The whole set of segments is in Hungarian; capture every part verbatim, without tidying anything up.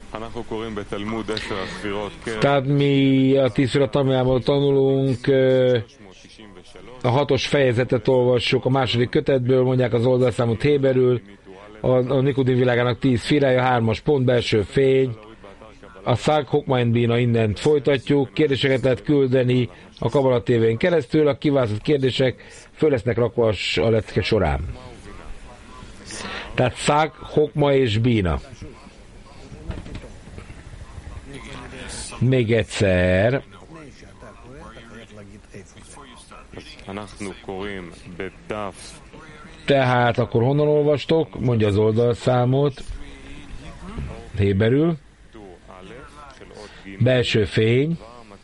Tehát mi a tíz Szfira tanulmányából tanulunk, a hatos fejezetet olvassuk, a második kötetből mondják az oldalszámot héberül, a, a Nikodim világának tíz Szfirája, hármas pont, belső fény, a Szag, Hokma és Bína, innen folytatjuk, kérdéseket lehet küldeni a Kabala té vén keresztül, a kiválasztott kérdések föl lesznek rakva a lecke során. Tehát Szag, Hokma és Bína. Még egyszer. Tehát akkor honnan olvastok? Mondja az oldalszámot. Héberül. Belső fény.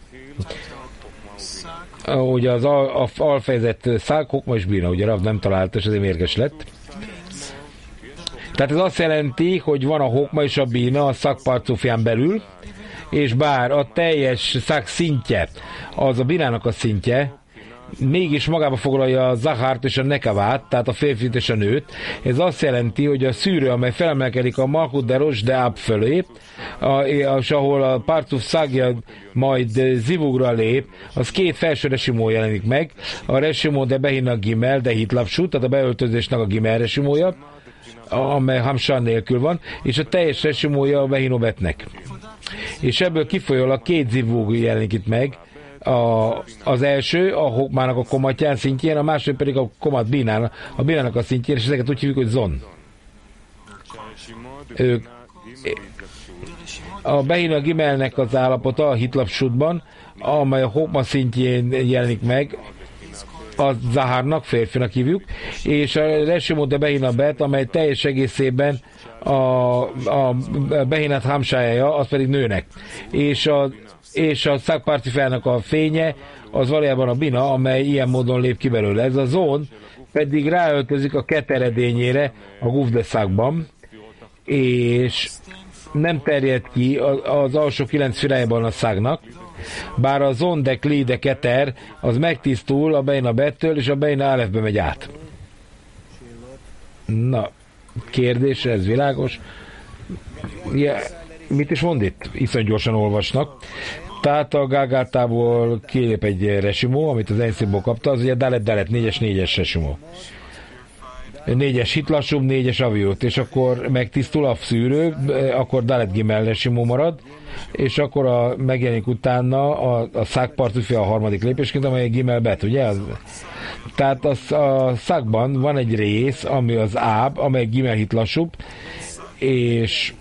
Ugye az al, a alfejezet Szag, Hokma és Bína, ugye Rav nem találta, és ezért mérges lett. Tehát ez azt jelenti, hogy van a Hokma és a Bína a Szag Parcufján belül, és bár a teljes Szag szintje az a Bínának a szintje, mégis magába foglalja a Zahárt és a Nekavát, tehát a férfit és a nőt. Ez azt jelenti, hogy a szűrő, amely felemelkedik a Malchut de Rosh de Ab fölé, és ahol a Parcuf Szagja majd Zivugra lép, az két felső resimó jelenik meg. A resimó de Behinna Gimel, de Hitlapsut, tehát a beöltözésnek a Gimel resimója, amely Hamsan nélkül van, és a teljes resimója a Behinobetnek. És ebből kifolyólag két zivug jelenik itt meg. A, az első a Hokmának a komatján szintjén, a második pedig a komat Bínának, a Bínának a szintjén, és ezeket úgy hívjuk, hogy zon. Ők, a Behina Gimelnek az állapota a Hitlapsutban, amely a Hokma szintjén jelenik meg, a Zahárnak, férfinak hívjuk, és a Resimó de Behina Bet, amely teljes egészében a, a Behinat Hamsájája, az pedig nőnek. És a és a Szag Parcufjának a fénye az valójában a Bina, amely ilyen módon lép ki belőle. Ez a zón pedig ráöltözik a keteredényére a Gufde Szagban, és nem terjed ki az alsó kilenc Szfirájában a Szagnak, bár a zón de Kli de Keter az megtisztul a Beina Bettől, és a Beina Alefbe megy át. Na, kérdés, ez világos. Ja, mit is mond itt? Iszony gyorsan olvasnak. Tehát a Gágátából kilép egy resimó, amit az Enszibból kapta, az ugye Dalet Dalet, négyes négyes resimó. négyes Hitlassum, négyes Aviót, és akkor megtisztul a szűrő, akkor Dalet Gimel resimó marad, és akkor a, megjelenik utána a, a Szag Parcufja a harmadik lépésként, amely Gimel Bet, ugye? Az, tehát az, a Szagban van egy rész, ami az Áb, amely Gimel Hitlassum, és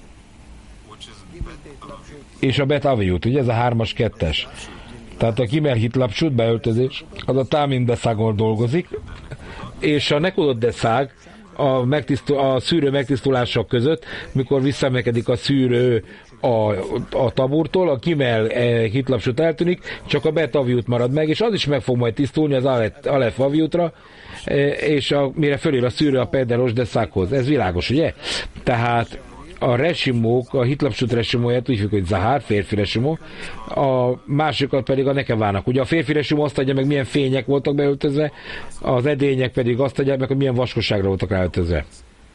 és a Bet Aviut, ugye ez a hármas kettes. Tehát a Gimel Hitlapsut beöltözés, az a Támin de Szagol dolgozik, és a Nekodot de Szag a, megtisztul, a szűrő megtisztulása között, mikor visszaemelkedik a szűrő a, a taburtól, a Gimel eh, Hitlapsut eltűnik, csak a Bet Aviut marad meg, és az is meg fog majd tisztulni az Alef, Alef Aviutra, eh, és a, mire fölér a szűrő a Pederos de Szaghoz. Ez világos, ugye? Tehát a resimók, a Hitlapsut resimóját úgy hívjuk, hogy Zahár, férfi resimó, a másikat pedig a Nekevának. Ugye a férfi resimó azt adja meg, milyen fények voltak beöltözve, az edények pedig azt adják meg, hogy milyen vaskosságra voltak ráöltözve.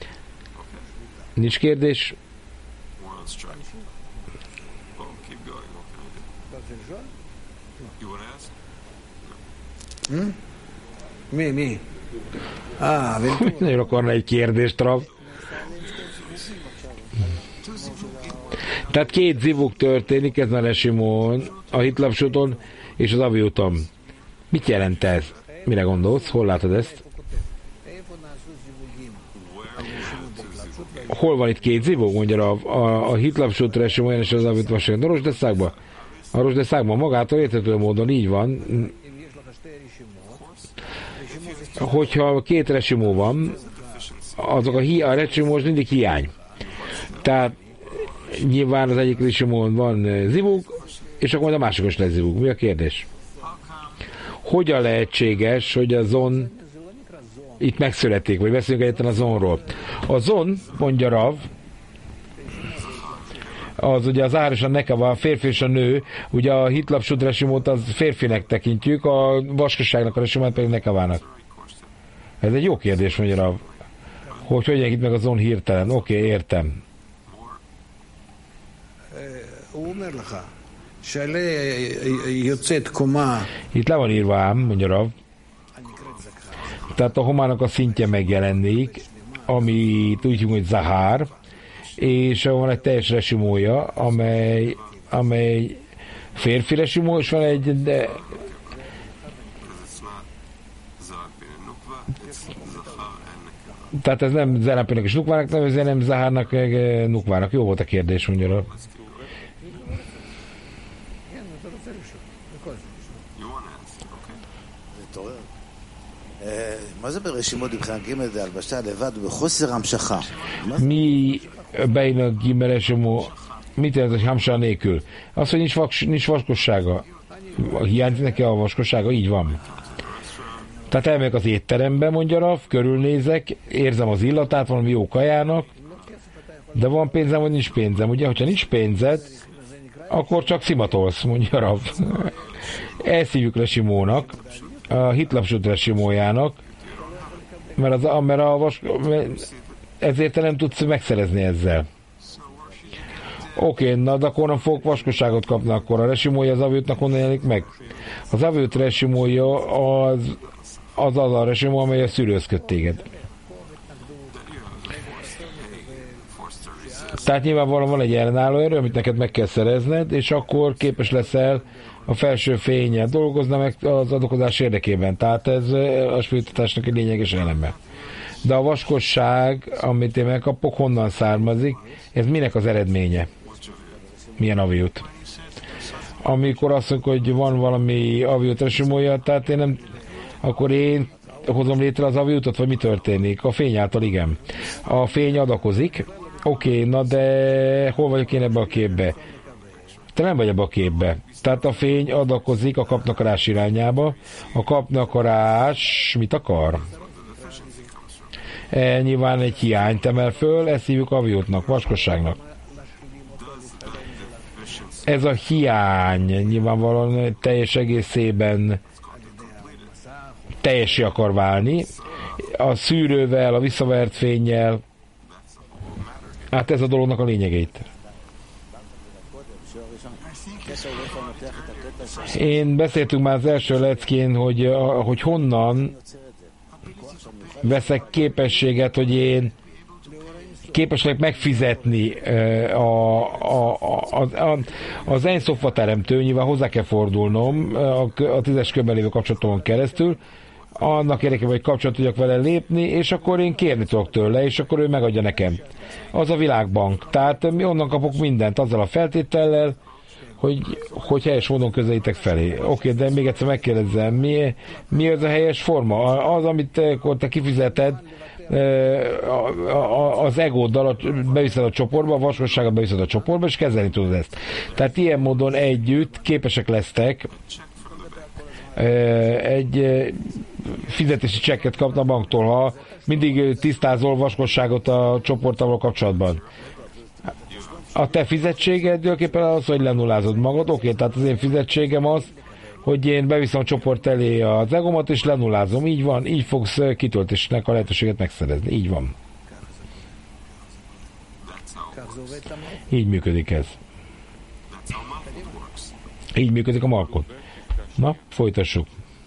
Nincs kérdés? Hm? Mi, mi? Ah, nagyon akarna egy kérdést, Rav. Tehát két zivug történik ezen a resimón, a Hitlapsuton és az Aviuton. Mit jelent ez? Mire gondolsz? Hol látod ezt? Hol van itt két zivug? Mondja a, a, a Hitlapsut resimón és az Aviut vasárnap. A Rosh de Szagban. A Rosh de Szagban magától érthető módon így van. Hogyha két resimó van, azok a, hi, a resimós mindig hiány. Tehát nyilván az egyik resimón van zivug, és akkor majd a másikos lesz zivug. Mi a kérdés? Hogyan lehetséges, hogy a zon itt megszületik, vagy beszélünk egyetlen a zonról? A zon, mondja Rav, az ugye az ár és a nekava, a férfi és a nő, ugye a Hitlapsut resimót az férfinek tekintjük, a vaskosságnak a resimót pedig nekavának. Ez egy jó kérdés, mondja Rav. Hogy hogy itt meg a zon hirtelen? Oké, okay, értem. הוא אומר לך, שעלה יוצאת קומה. Itt le van írva ám, mondja Rav. Tehát a homának a szintje megjelenik, amit úgy hívjuk, hogy Zahár, és van egy teljes resimója, amely, amely férfi resimó, és van egy de, tehát ez nem Zelenpének és Nukvának nevező, nem Zahárnak, Nukvának. Jó volt a kérdés, mondja. מה זה ברשימות מבחינת ג' זה הלבשה לבד ובחוסר המשכה? Mi bein a gimel resimó, mit jelent, hogy hamsa nélkül? Az, hogy nincs, vaks, nincs vaskossága. Hiányzik neki a vaskossága, így van. Tehát elmegyek az étterembe, mondja Rav, körülnézek, érzem az illatát valami jó kajának, de van pénzem, vagy nincs pénzem. Ugye, hogyha nincs pénzed, akkor csak szimatolsz, mondja Rav. Ezt hívjuk resimónak, a hitlapsut resimójának, mert, az, mert a vas, ezért te nem tudsz megszerezni ezzel. Oké, na de akkor nem fogok vaskosságot kapni, akkor a resimója az avőtnak honnan jelenik meg? Az avőt resimója az az az a resimó, amely a szűrőzköd téged. Tehát nyilvánvalóan van egy ellenálló erő, amit neked meg kell szerezned, és akkor képes leszel a felső fénnyel dolgozni meg az adokozás érdekében. Tehát ez a spiritatásnak egy lényeges eleme. De a vaskosság, amit én megkapok, honnan származik, ez minek az eredménye? Milyen aviót? Amikor azt mondjuk, hogy van valami aviót resimója, tehát én nem, akkor én hozom létre az aviótot, vagy mi történik? A fény által igen. A fény adakozik. Oké, okay, na de hol vagyok én ebbe a képbe? Te nem vagy ebbe a képbe. Tehát a fény adakozik a kapnakarás irányába. A kapnakarás mit akar? E, nyilván egy hiányt emel föl, ezt hívjuk aviótnak, vaskosságnak. Ez a hiány nyilvánvalóan teljes egészében teljessé akar válni. A szűrővel, a visszavert fénnyel, hát ez a dolognak a lényegét. Én beszéltünk már az első leckén, hogy, hogy honnan veszek képességet, hogy én képes vagyok megfizetni a, a, a, a, az Enszoffa teremtő, nyilván hozzá kell fordulnom a, a tízes körben lévő kapcsolaton keresztül, annak érdekében, hogy kapcsolat tudjak vele lépni, és akkor én kérni tudok tőle, és akkor ő megadja nekem. Az a világbank. Tehát mi onnan kapok mindent, azzal a feltétellel, hogy, hogy helyes módon közelítek felé. Oké, de még egyszer megkérdezem, mi, mi az a helyes forma? Az, amit akkor te kifizeted, az egóddal beviszed a csoportba, a vaskosságot beviszed a csoportba, és kezelni tudod ezt. Tehát ilyen módon együtt képesek lesztek egy fizetési csekket kapni a banktól, ha mindig tisztázol vaskosságot a csoporttal kapcsolatban. A te fizetséged tulajdonképpen az, hogy lenullázod magad. Oké, tehát az én fizetségem az, hogy én beviszem a csoport elé az egomat, és lenullázom. Így van, így fogsz kitöltésnek a lehetőséget megszerezni. Így van. Így működik ez. Így működik a markot. Na, folytassuk.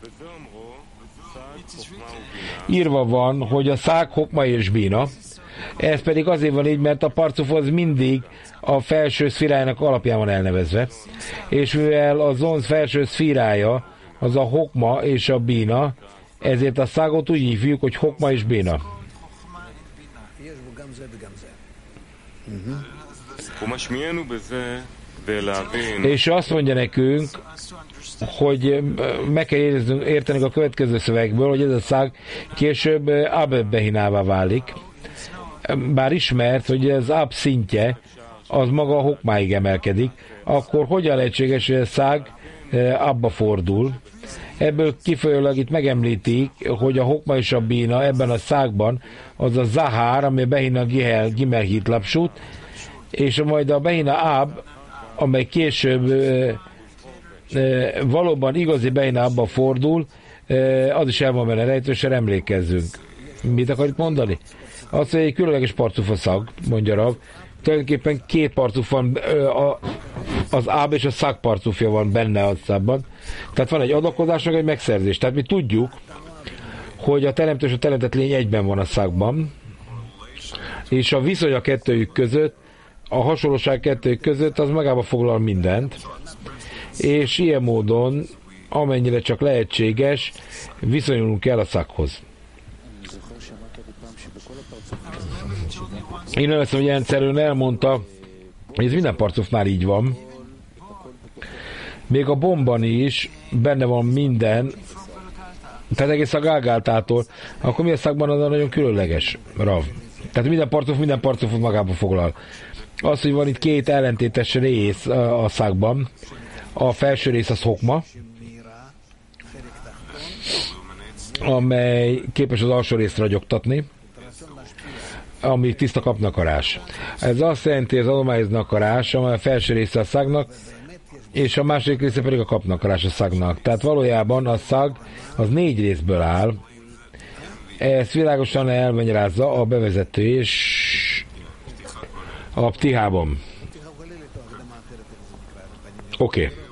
Írva van, hogy a szág, hokma és bína. Ez pedig azért van így, mert a parcuf az mindig a felső szfírájának alapján van elnevezve. És mivel a zonz felső szfírája az a hokma és a bína, ezért a szágot úgy hívjuk, hogy hokma és bína. És azt mondja nekünk, hogy meg kell értenünk a következő szövegből, hogy ez a szág később ab behinává válik. Bár ismert, hogy az ab szintje az maga a hokmáig emelkedik, akkor hogyan lehetséges, hogy a szág abba fordul? Ebből kifolyólag itt megemlítik, hogy a hokma és a bína ebben a szágban az a zahár, ami a behina gihel gimel hitlapsút, és majd a behina ab, amely később valóban igazi behina abba fordul, az is el van benne rejtősen, emlékezzünk. Mit akar itt mondani? Azt, hogy egy különleges parcufa szag, mondja Rav, tulajdonképpen két parcuf van, a, az áb és a szag parcufja van benne a szagban. Tehát van egy adakozás, meg egy megszerzés. Tehát mi tudjuk, hogy a teremtő és a teremtett lény egyben van a szagban, és a viszony a kettőjük között, a hasonlóság kettőjük között az magába foglal mindent, és ilyen módon, amennyire csak lehetséges, viszonyulunk kell a szaghoz. Én először, hogy egyszerűen elmondta, hogy ez minden parcufnál így van. Még a bomban is benne van minden, tehát egész a Gálgáltától, akkor mi a szagban az a nagyon különleges, Rav. Tehát minden parcuf, minden parcufot magába foglal. Az, hogy van itt két ellentétes rész a szagban, a felső rész az hokma, amely képes az alsó részt ragyogtatni, ami tiszta kapnakarás. Ez azt jelenti, hogy az adományoznakarás, amely a felső része a szagnak, és a második része pedig a kapnakarás a szagnak. Tehát valójában a szag az négy részből áll. Ezt világosan elmagyarázza a bevezető és a ptichában. Oké. Okay.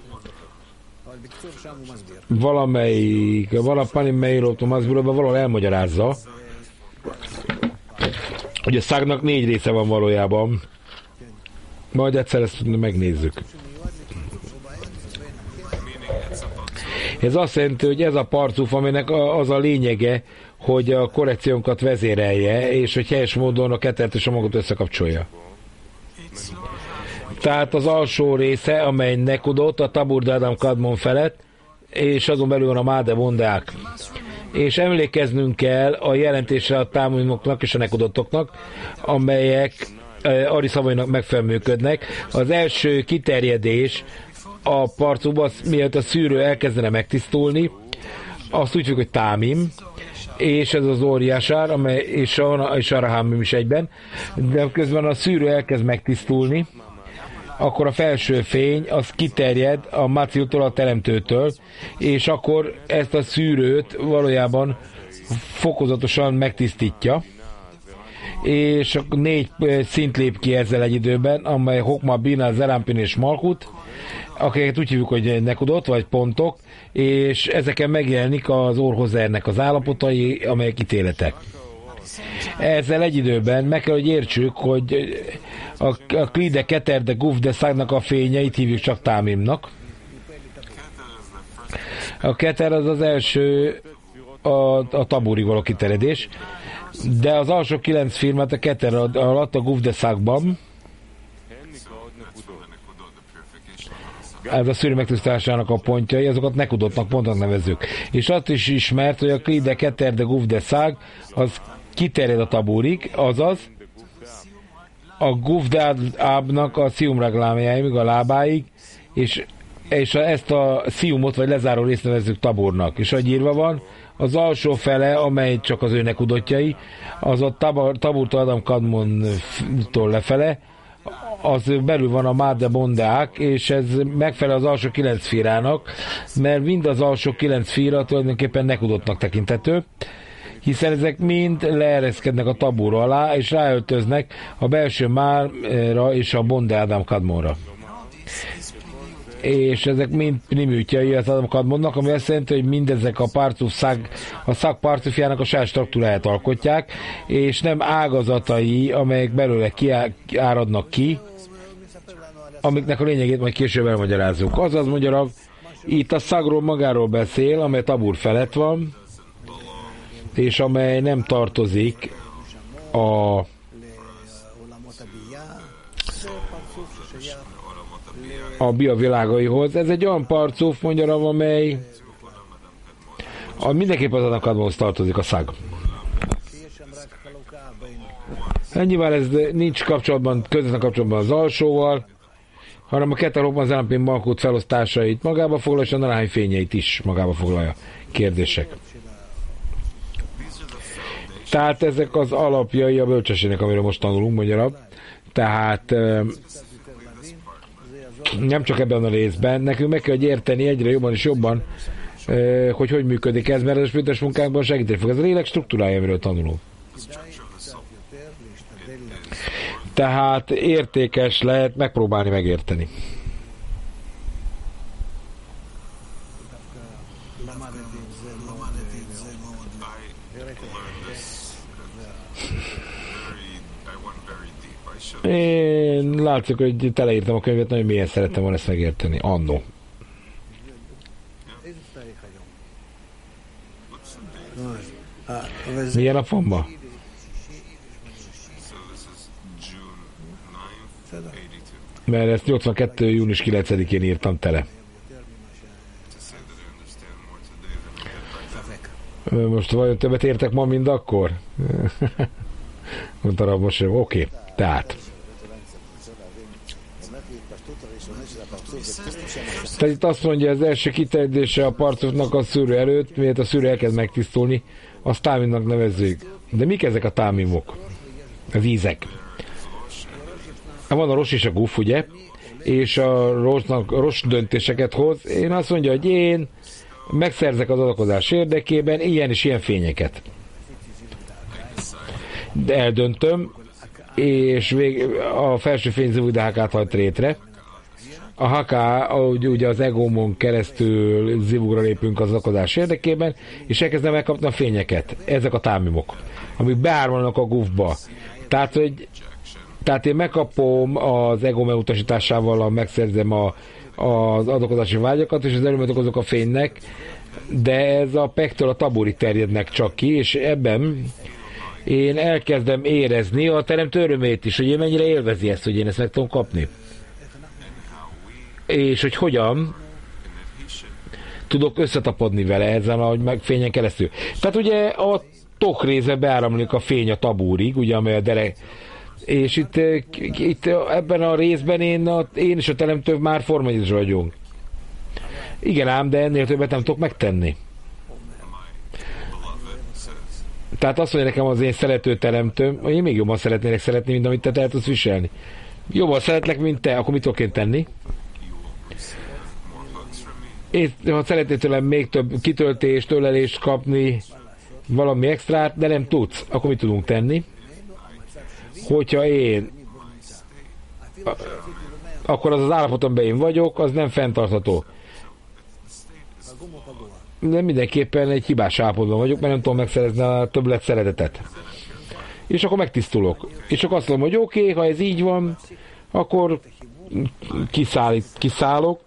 Valamelyik, valapani meirótom az valahol elmagyarázza, hogy a szagnak négy része van valójában. Majd egyszer ezt megnézzük. Ez azt jelenti, hogy ez a parcuf, aminek az a lényege, hogy a korrekciónkat vezérelje, és hogy helyes módon a ketert és a magot összekapcsolja. Tehát az alsó része, amely nekudott a Tabur Dádám Kadmon felett, és azon belül van a Máde Bondeák. És emlékeznünk kell a jelentésre a támimoknak és a nekudottoknak, amelyek eh, Ari szavainak megfelelően működnek. Az első kiterjedés a parcúban, miatt a szűrő elkezdene megtisztulni, azt úgy fogjuk, hogy támim, és ez az óriásár, amely, és a, és a rahámim is egyben, de közben a szűrő elkezd megtisztulni, akkor a felső fény az kiterjed a Máciútól, a teremtőtől, és akkor ezt a szűrőt valójában fokozatosan megtisztítja, és négy szint lép ki ezzel egy időben, amely Hokma, Bina, Zerámpin és Malkut, akiket úgy hívjuk, hogy nekudott, vagy pontok, és ezeken megjelenik az Orhozernek az állapotai, amelyek ítéletek. Ezzel egy időben meg kell, hogy értsük, hogy a, a Klide, Keter, de Guf, de Szagnak a fényeit hívjuk csak Támimnak. A Keter az az első a, a Taburig való kiterjedés, de az alsó kilenc firmát a Keter alatt a Guf, de Szagban, ez a szűrő megtisztulásának a pontjai, azokat nekudottnak pontnak nevezzük. És azt is ismert, hogy a Klide, Keter, de Guf, de Szag az kiterjed a Taburig, azaz a Guf, de Ábnak a sziumraglámjáig, a lábáig, és, és ezt a sziumot, vagy lezáró részt nevezzük Taburnak. És ahogy írva van, az alsó fele, amely csak az ő nekudottjai, az a Taburtól Adam Kadmontól lefele, az belül van a Máde Bondeák, és ez megfelel az alsó kilenc fírának, mert mind az alsó kilenc fíra tulajdonképpen nekudottnak tekintető, hiszen ezek mind leereszkednek a Tabur alá, és ráöltöznek a belső Márra és a Bonde Ádám Kadmonra. És ezek mind priműtjai az Ádám Kadmonnak, ami azt jelenti, hogy mindezek a parcuf szag, a szag parcufjának a saját struktúráját alkotják, és nem ágazatai, amelyek belőle kiáradnak ki, amiknek a lényegét majd később elmagyarázzuk. Azaz magyarul, itt a szagról magáról beszél, amely Tabur felett van, és amely nem tartozik a a bia világaihoz. Ez egy olyan parcuf, magyarul, amely a mindenképp az Adamkadmonhoz tartozik a szag. Nyilván ez nincs kapcsolatban, közvetlen kapcsolatban az alsóval, hanem a Keter Hokma Zerámpin Malkut felosztásait magába foglalja, és a Narány fényeit is magába foglalja. Kérdések. Tehát ezek az alapjai a bölcsességnek, amiről most tanulunk magyarul. Tehát nem csak ebben a részben, nekünk meg kell, hogy érteni egyre jobban és jobban, hogy hogy működik ez, mert a spirites munkánkban segíteni fog. Ez a lélek struktúrája, amiről tanulunk. Tehát értékes lehet megpróbálni megérteni. Én látszik, hogy teleírtam a könyvet, nagyon mélyen szerettem volna ezt megérteni. Annó. Milyen nap van ma? Mert ezt nyolcvankettő június kilencedikén írtam tele. Most vajon többet értek ma, mint akkor? Mondta Rav Moshe, oké, okay. Tehát. Tehát itt azt mondja, az első kiterjedése a parcoknak a szűrő előtt, miért a szűrő elkezd megtisztulni, azt támimnak nevezzük. De mik ezek a támimok? Az ízek. Van a ros és a guf, ugye? És a rosnak, ros döntéseket hoz. Én azt mondja, hogy én megszerzek az adakozás érdekében ilyen és ilyen fényeket. De eldöntöm, és vég, a felső fény zivugdákát hajt rétre. A haká, ahogy ugye az egómon keresztül zivugra lépünk az adakozás érdekében, és elkezdem megkapni a fényeket. Ezek a támimok, amik beármanak a gufba. Tehát, hogy Tehát én megkapom az egóm elutasításával, megszerzem a, az adakozási vágyakat, és az örömet okozok a fénynek, de ez a pektől a taburig terjednek csak ki, és ebben én elkezdem érezni a teremtő örömét is, hogy én mennyire élvezi ezt, hogy én ezt meg tudom kapni. És hogy hogyan tudok összetapadni vele ezen a meg fényen keresztül. Tehát ugye a tok része beáramlik a fény a tabúrig, ugye, amely a derek. És itt, itt ebben a részben én, a, én és a teremtő már formanyizra vagyunk. Igen ám, de ennél többet nem tudok megtenni. Tehát azt mondja nekem az én szerető teremtőm, hogy én még jobban szeretnélek szeretni, mint amit te el tudsz viselni. Jobban szeretlek, mint te, akkor mit tudok én tenni? És ha szeretnél tőlem még több kitöltést, ölelést kapni, valami extrát, de nem tudsz, akkor mit tudunk tenni? Hogyha én akkor az az állapotomban én vagyok, az nem fenntartható. De mindenképpen egy hibás állapotban vagyok, mert nem tudom megszerezni a többlet szeretetet. És akkor megtisztulok. És akkor azt mondom, hogy oké, okay, ha ez így van, akkor kiszállít, kiszállok,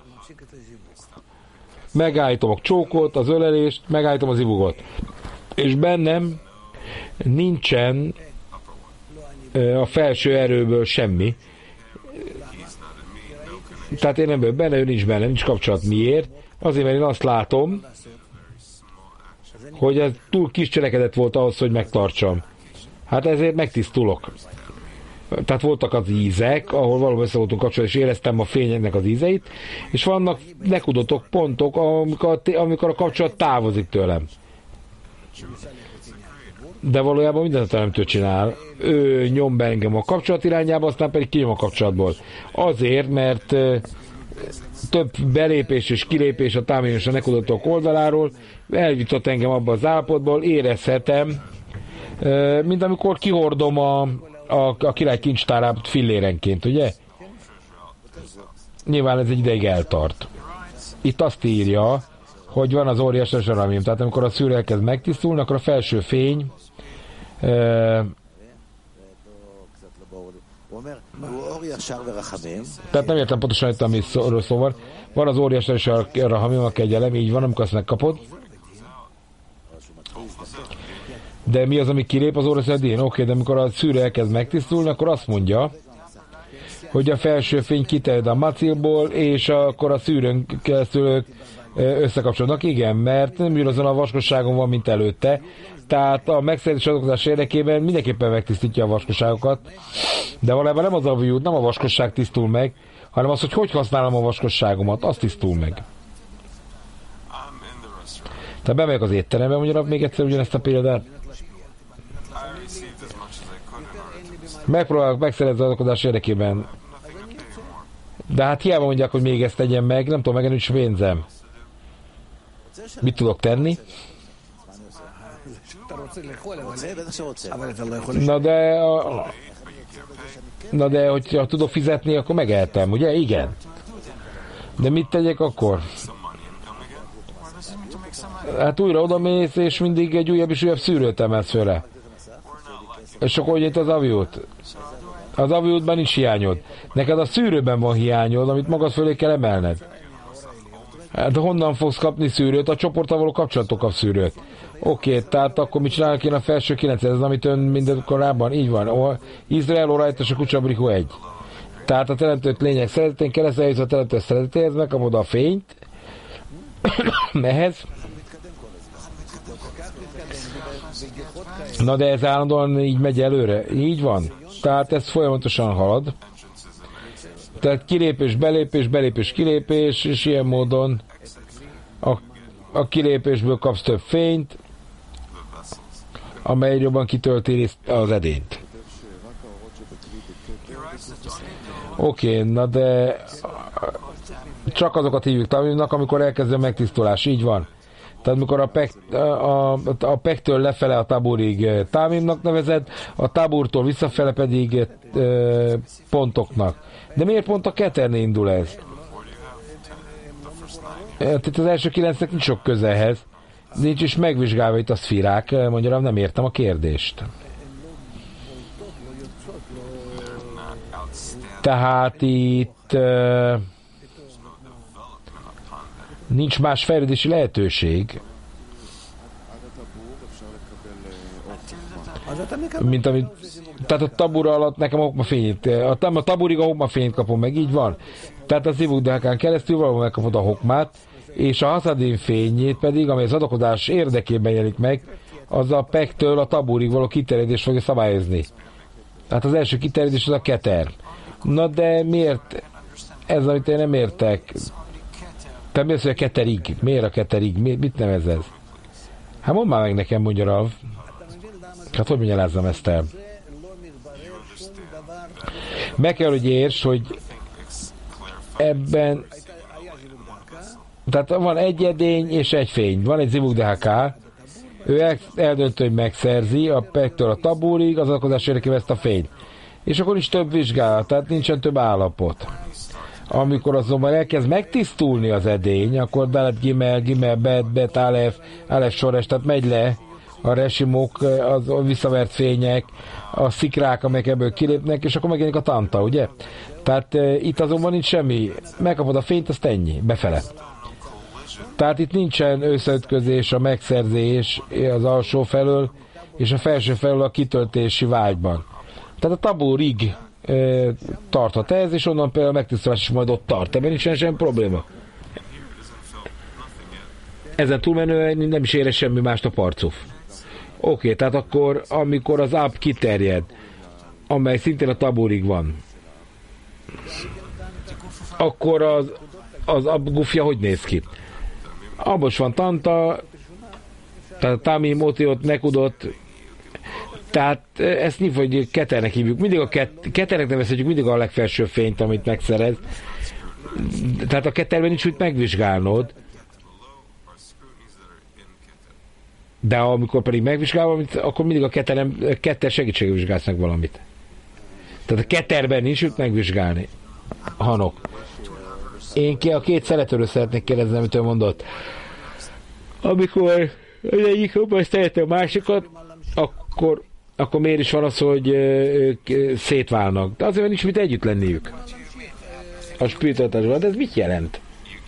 megállítom a csókot, az ölelést, megállítom az ivugot. És bennem nincsen a felső erőből semmi. Tehát én ebből benne, ő nincs benne, nincs kapcsolat. Miért? Azért, mert én azt látom, hogy ez túl kis cselekedet volt ahhoz, hogy megtartsam. Hát ezért megtisztulok. Tehát voltak az ízek, ahol valóban össze voltunk kapcsolatban, és éreztem a fényeknek az ízeit, és vannak lekudotok pontok, amikor, amikor a kapcsolat távozik tőlem. De valójában mindent a teremtő csinál. Ő nyom be engem a kapcsolat irányába, aztán pedig kinyom a kapcsolatból. Azért, mert több belépés és kilépés a támén és a nekudatok oldaláról eljutott engem abba az állapotból, érezhetem, mint amikor kihordom a, a, a király kincstárát fillérenként, ugye? Nyilván ez egy ideig eltart. Itt azt írja, hogy van az óriás eseramim, tehát amikor a szűrő elkezd megtisztulni, akkor a felső fény uh, tehát nem értem pontosan itt, ami szó, szó van. Van az óriás eseramim, a kegyelem, így van, amikor azt megkapod. De mi az, ami kilép az óriás eseramim? Oké, okay, de amikor a szűrő elkezd megtisztulni, akkor azt mondja, hogy a felső fény kiterjed a macilból, és akkor a szűrőn keresztül összekapcsolódnak. Igen, mert nem ugyanazon a vaskosságon van, mint előtte. Tehát a megszerzés adokozás érdekében mindenképpen megtisztítja a vaskosságokat. De valójában nem az a view, nem a vaskosság tisztul meg, hanem az, hogy hogy használom a vaskosságomat, az tisztul meg. Tehát bemegyek az étterembe, mondja még egyszer ugyanezt a példát. Megpróbálok megszerezni az adokozás érdekében. De hát hiába mondják, hogy még ezt tegyem meg, nem tudom megenni, nincs pénzem. Mit tudok tenni? Na de a, Na de, hogyha tudok fizetni, akkor megehetem, ugye? Igen. De mit tegyek akkor? Hát újra odamész, és mindig egy újabb és újabb szűrőt emelsz fölre. És akkor hogy itt az aviót? Az aviótban nincs hiányod. Neked a szűrőben van hiányod, amit magad fölé kell emelned. Hát honnan fogsz kapni szűrőt? A csoporttal való kapcsolatok kap szűrőt. Oké, okay, tehát akkor mit csinálok én a felső kilencszáz, ez amit ön minden korábban? Így van. Izrael óráját és a kutyabrikó egy. Tehát a teremtőt lényeg szeretetén keresztül eljutsz a teremtő szeretetéhez, megkapod a fényt. Ehhez. Na de ez állandóan így megy előre. Így van. Tehát ez folyamatosan halad. Tehát kilépés, belépés, belépés, kilépés, és ilyen módon a, a kilépésből kapsz több fényt, amely jobban kitölti az edényt. Oké, okay, na de csak azokat hívjuk tamimnak, amikor elkezd a megtisztulás. Így van. Tehát amikor a, pek, a, a, a pektől lefele a taburig támimnak nevezed, a taburtól visszafele pedig e, pontoknak. De miért pont a keternél indul ez? Tehát az első kilencnek nincs sok közelhez. Nincs is megvizsgálva itt a szfirák. Mondjam, nem értem a kérdést. Tehát itt e, nincs más fejlődési lehetőség, mint amit, tehát a tabura alatt nekem a hokmafényt, a, a taburig a hokmafényt kapom meg, így van. Tehát a zivugdákán keresztül valahol megkapod a hokmát, és a haszadin fényét pedig, amely az adakozás érdekében jelenik meg, az a pektől a taburig való kiterjedést fogja szabályozni. Tehát az első kiterjedés az a keter. Na de miért ez, amit én nem értek? Te mi az, hogy a keterig? Miért a keterig? Mit nevez ez? Hát mondd már meg nekem, mondja Rav. Hát hogy magyarázzam ezt el? Meg kell, hogy érts, hogy ebben tehát van egy edény és egy fény. Van egy zivug dé há ká. Ő eldöntő, hogy megszerzi a pektől a tabúrig, az alakozás érdekében ezt a fényt. És akkor is több vizsgálat, tehát nincsen több állapot. Amikor azonban elkezd megtisztulni az edény, akkor Dalet, Gimel, Gimel, Bet, Bet, Alef, Alef sores, tehát megy le a resimok, az a visszavert fények, a szikrák, amelyek ebből kilépnek, és akkor megjelenik a tanta, ugye? Tehát e, itt azonban nincs semmi. Megkapod a fényt, azt ennyi, befele. Tehát itt nincsen összeütközés, a megszerzés az alsó felől, és a felső felől a kitöltési vágyban. Tehát a tabú rig e, tarthat ez, és onnan például a megtisztulás is majd ott tart. Ebben nincsen semmi probléma. Ezen túlmenően nem is ér semmi mást a parcuf. Oké, okay, tehát akkor, amikor az app kiterjed, amely szintén a tabúrig van, akkor az, az app gufja hogy néz ki? Abban van tanta, tehát Tami, Motiot, Nekudot, tehát ezt nyilván, hogy keternek hívjuk. Mindig a ket, keternek nevezhetjük mindig a legfelső fényt, amit megszerez. Tehát a keterben nincs úgy megvizsgálnod. De amikor pedig megvizsgál valamit, akkor mindig a keterem, ketter segítségül vizsgálsz meg valamit. Tehát a keterben nincs úgy megvizsgálni. Hanok. Én ki a két szeretőről szeretnék kérdezni, amit ő mondott. Amikor az egyik jobban szereti a másikat, akkor, akkor miért is van az, hogy ők szétválnak? De azért nincs mit együtt lenniük. A spiritualitásban. De ez mit jelent?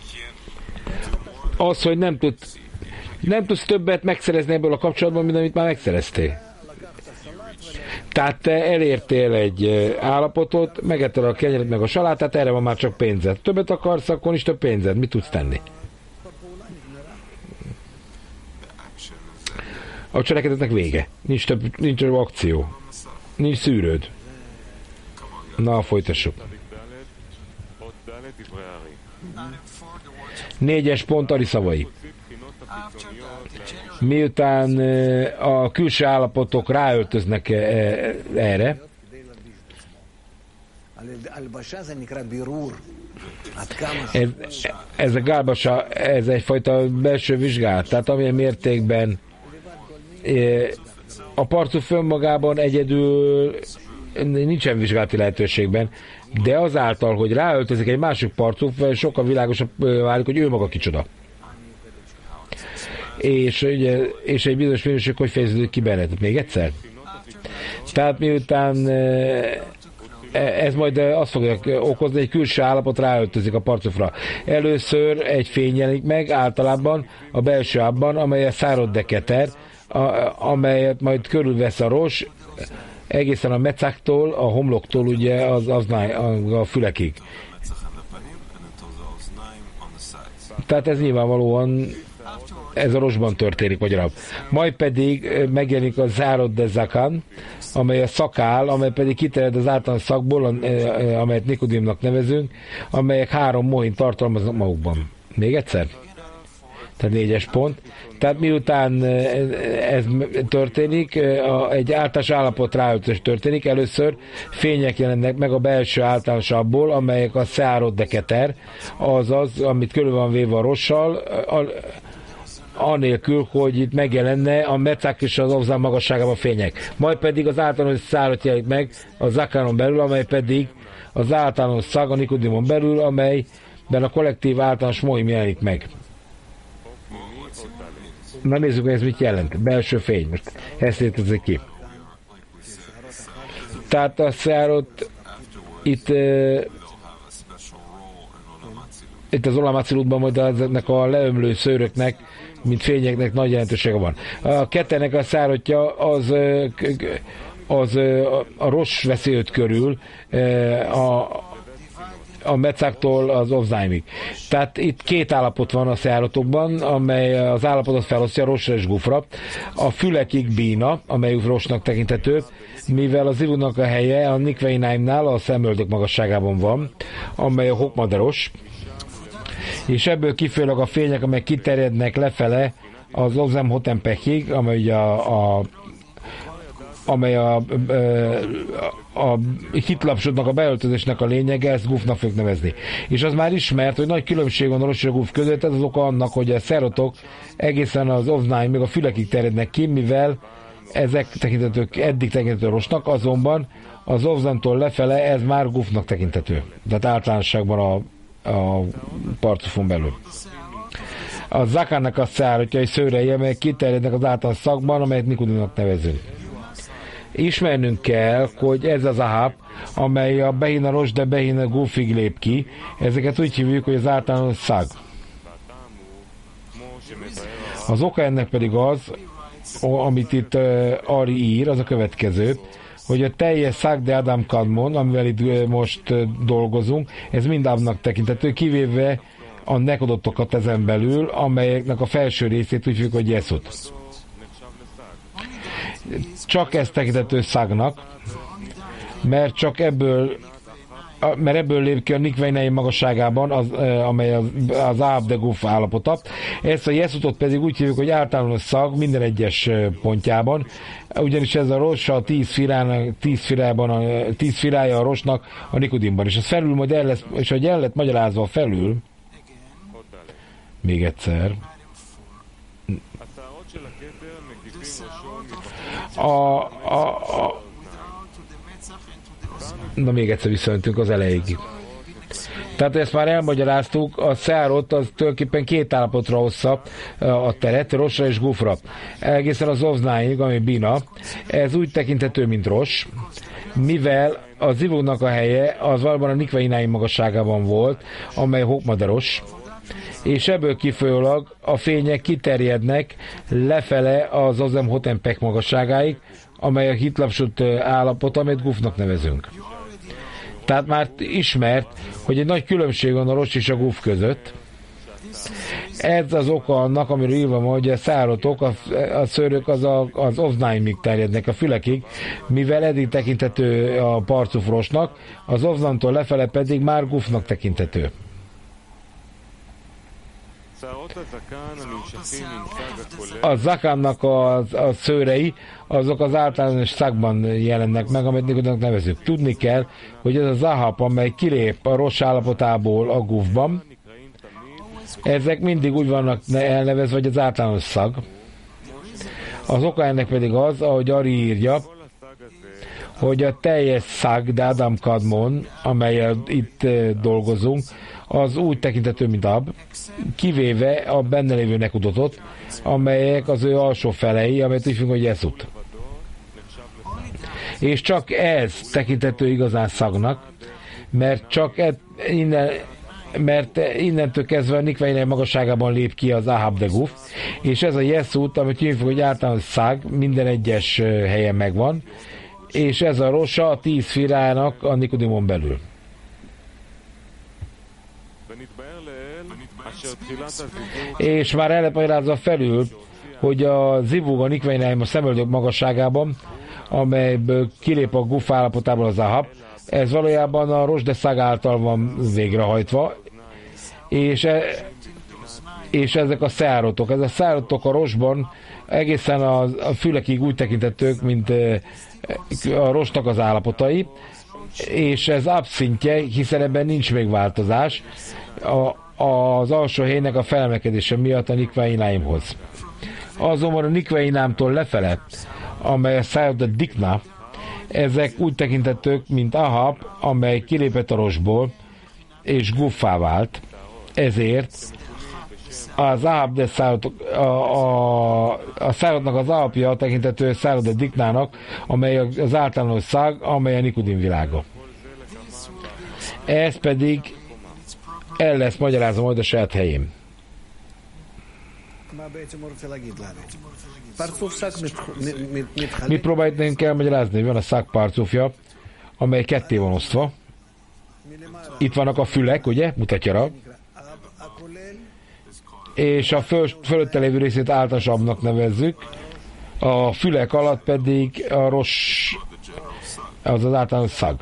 Az, hogy nem tud nem tudsz többet megszerezni ebből a kapcsolatban, mint amit már megszereztél. Tehát te elértél egy állapotot, megetted a kenyeret meg a salátát, erre van már csak pénzed. Többet akarsz, akkor is több pénzed. Mit tudsz tenni? A cselekedetnek vége. Nincs több, nincs több akció. Nincs szűrőd. Na, folytassuk. Négyes pont Ari szavai. Miután a külső állapotok ráöltöznek erre, ez, ez a gálbasa, ez egyfajta belső vizsgálat, tehát amilyen mértékben a parcuf önmagában egyedül nincsen vizsgálati lehetőségben, de azáltal, hogy ráöltözik egy másik parcuf, sokkal világosabb válik, hogy ő maga kicsoda. És, ugye, és egy bizonyos minőség, hogy fejeződik ki benne. Még egyszer? Tehát miután ez majd azt fogja okozni, egy külső állapot ráöltözik a parcufra. Először egy fény jelenik meg, általában a belső ábban, amely a szárad deketer, a, amelyet majd körülvesz a ros, egészen a mecáktól, a homloktól ugye az, az a, a fülekig. Tehát ez nyilvánvalóan ez a rosban történik magyarul. Majd pedig megjelenik a zárod de zakan, amely a szakál, amely pedig kiterjed az általános szakból, amelyet Nikodimnak nevezünk, amelyek három mohin tartalmaznak magukban. Még egyszer? Tehát négyes pont. Tehát miután ez történik, egy általános állapot ráöltözés történik, először fények jelennek meg a belső általános abból, amelyek a szárod deketer, azaz, amit körül van véve a rossal, anélkül, hogy itt megjelenne a mecák és az obzán magasságában fények. Majd pedig az általános szárat jelenik meg a zakánon belül, amely pedig az általános szag a Nikodimon belül, amelyben a kollektív általános mohim jelenik meg. Na nézzük, hogy ez mit jelent. Belső fény. Most ezt értezik ki. Tehát a szárot itt uh, itt az Olam-Acilutban majd ezeknek a leömlő szőröknek, mint fényeknek nagy jelentősége van. A kettenek a szárotja az, az a rossz veszi őt körül, a, a mecáktól az ovzáimig. Tehát itt két állapot van a száratokban, amely az állapotot felosztja rossra és gufra. A fülekig bína, amely rossnak tekinthető, mivel az ivúnak a helye a Nikveináimnál a szemöldök magasságában van, amely a hokmaderos, és ebből kifolyólag a fények, amelyek kiterjednek lefele az Ozem Hotempechig, amely a, a amely a, a, a hitlapsodnak, a beöltözésnek a lényege, ezt gufnak fogjuk nevezni. És az már ismert, hogy nagy különbség van a ross és a guf között, ez az oka annak, hogy a szerotok egészen az ovnáim, még a fülekig terjednek ki, mivel ezek tekintetők eddig tekintető rossnak, azonban az ovzantól lefele ez már gufnak tekintető. Tehát általánosságban a a parcufon belül. A zakánnak a szárotja és szőrei, amelyek kiterjednek az általános szakban, amelyet Nikodimnak nevezünk. Ismernünk kell, hogy ez az ahab, amely a behina ross, de behina gufig lép ki, ezeket úgy hívjuk, hogy az általános szag. Az oka ennek pedig az, amit itt uh, Ari ír, az a következő, hogy a teljes szag de Adam Kadmon, amivel itt most dolgozunk, ez mind Abnak tekintető, kivéve a nekodottokat ezen belül, amelyeknek a felső részét úgy hívjuk, hogy Jeszut. Csak ez tekintető szagnak, mert csak ebből mert ebből lép ki a Nikveináim magasságában, az, amely az, az Áb de Guf állapota. Ezt a Jeszutot pedig úgy hívjuk, hogy általános szag minden egyes pontjában, ugyanis ez a ross a tíz firának, tíz firában, a tíz firája a rossnak a Nikodimban. És ez felül majd el lesz, és hogy el lett magyarázva felül, még egyszer, a, a, a na még egyszer visszajöntünk az elejéig. Tehát ezt már elmagyaráztuk, a szárot az tulajdonképpen két állapotra hozza a teret, rossra és gufra. Egészen az ovznáig, ami bina, ez úgy tekinthető, mint ross, mivel a zivónak a helye az valóban a Nikveináim magasságában volt, amely hokmaderos, és ebből kifolyólag a fények kiterjednek lefele az Ozem Hotempech magasságáig, amely a hitlapsot állapot, amit gufnak nevezünk. Tehát már ismert, hogy egy nagy különbség van a ross és a guf között. Ez az oka annak, amiről írva van, hogy a szárotok, a, a szőrök az, a, az ovznáimig terjednek, a fülekig, mivel eddig tekintető a parcuf rossnak, az ovzantól lefele pedig már gufnak tekintető. A zakánnak a, a szőrei, azok az általános szakban jelennek meg, amit Nikodimnak nevezünk. Tudni kell, hogy ez a zahab, amely kilép a ross állapotából a gufban, ezek mindig úgy vannak elnevezve, hogy az általános szag. Az oka ennek pedig az, ahogy Ari írja, hogy a teljes szag, de Adam Kadmon, amelyel itt dolgozunk, az úgy tekintető, mint Ab, kivéve a benne lévő nekudotot, amelyek az ő alsó felei, amelyet úgy függ, hogy Jeszut. És csak ez tekintető igazán szagnak, mert csak et, innen, mert innentől kezdve a Nikveinai magasságában lép ki az Ahab de Guf, és ez a Jeszut, amit úgy függ, hogy általános szag, minden egyes helyen megvan, és ez a rosa a tíz firának a Nikodimon belül. És már el lett magyarázva felül, hogy a zivug a Nikveináim a szemöldök magasságában, amelyből kilép a guf állapotából az Ahab, ez valójában a Rosdeszag által van végrehajtva, és, e, és ezek a szárotok. Ez a szárotok a rosban egészen a, a fülekig úgy tekintettők, mint a rosnak az állapotai, és ez abszintje, hiszen ebben nincs még változás a, az alsó helynek a felemelkedése miatt a Nikveináimhoz. Azonban a Nikveinámtól lefele, amely a Szájod a Dikna, ezek úgy tekintettők, mint Ahab, amely kilépett a rosból, és guffá vált. Ezért az Ahab de Szájod, a, a, a Szájodnak az alapja tekintető Szájod a Diknának, amely az általános szag, amely a Nikodim világa. Ez pedig el lesz magyarázva majd a saját helyén. Mit próbáljuk elmagyarázni? Van a szag parcufja, amely ketté van osztva. Itt vannak a fülek, ugye? Mutatja rá. És a föl, fölötte lévő részét általánosabbnak nevezzük. A fülek alatt pedig a ros, az az általános szag.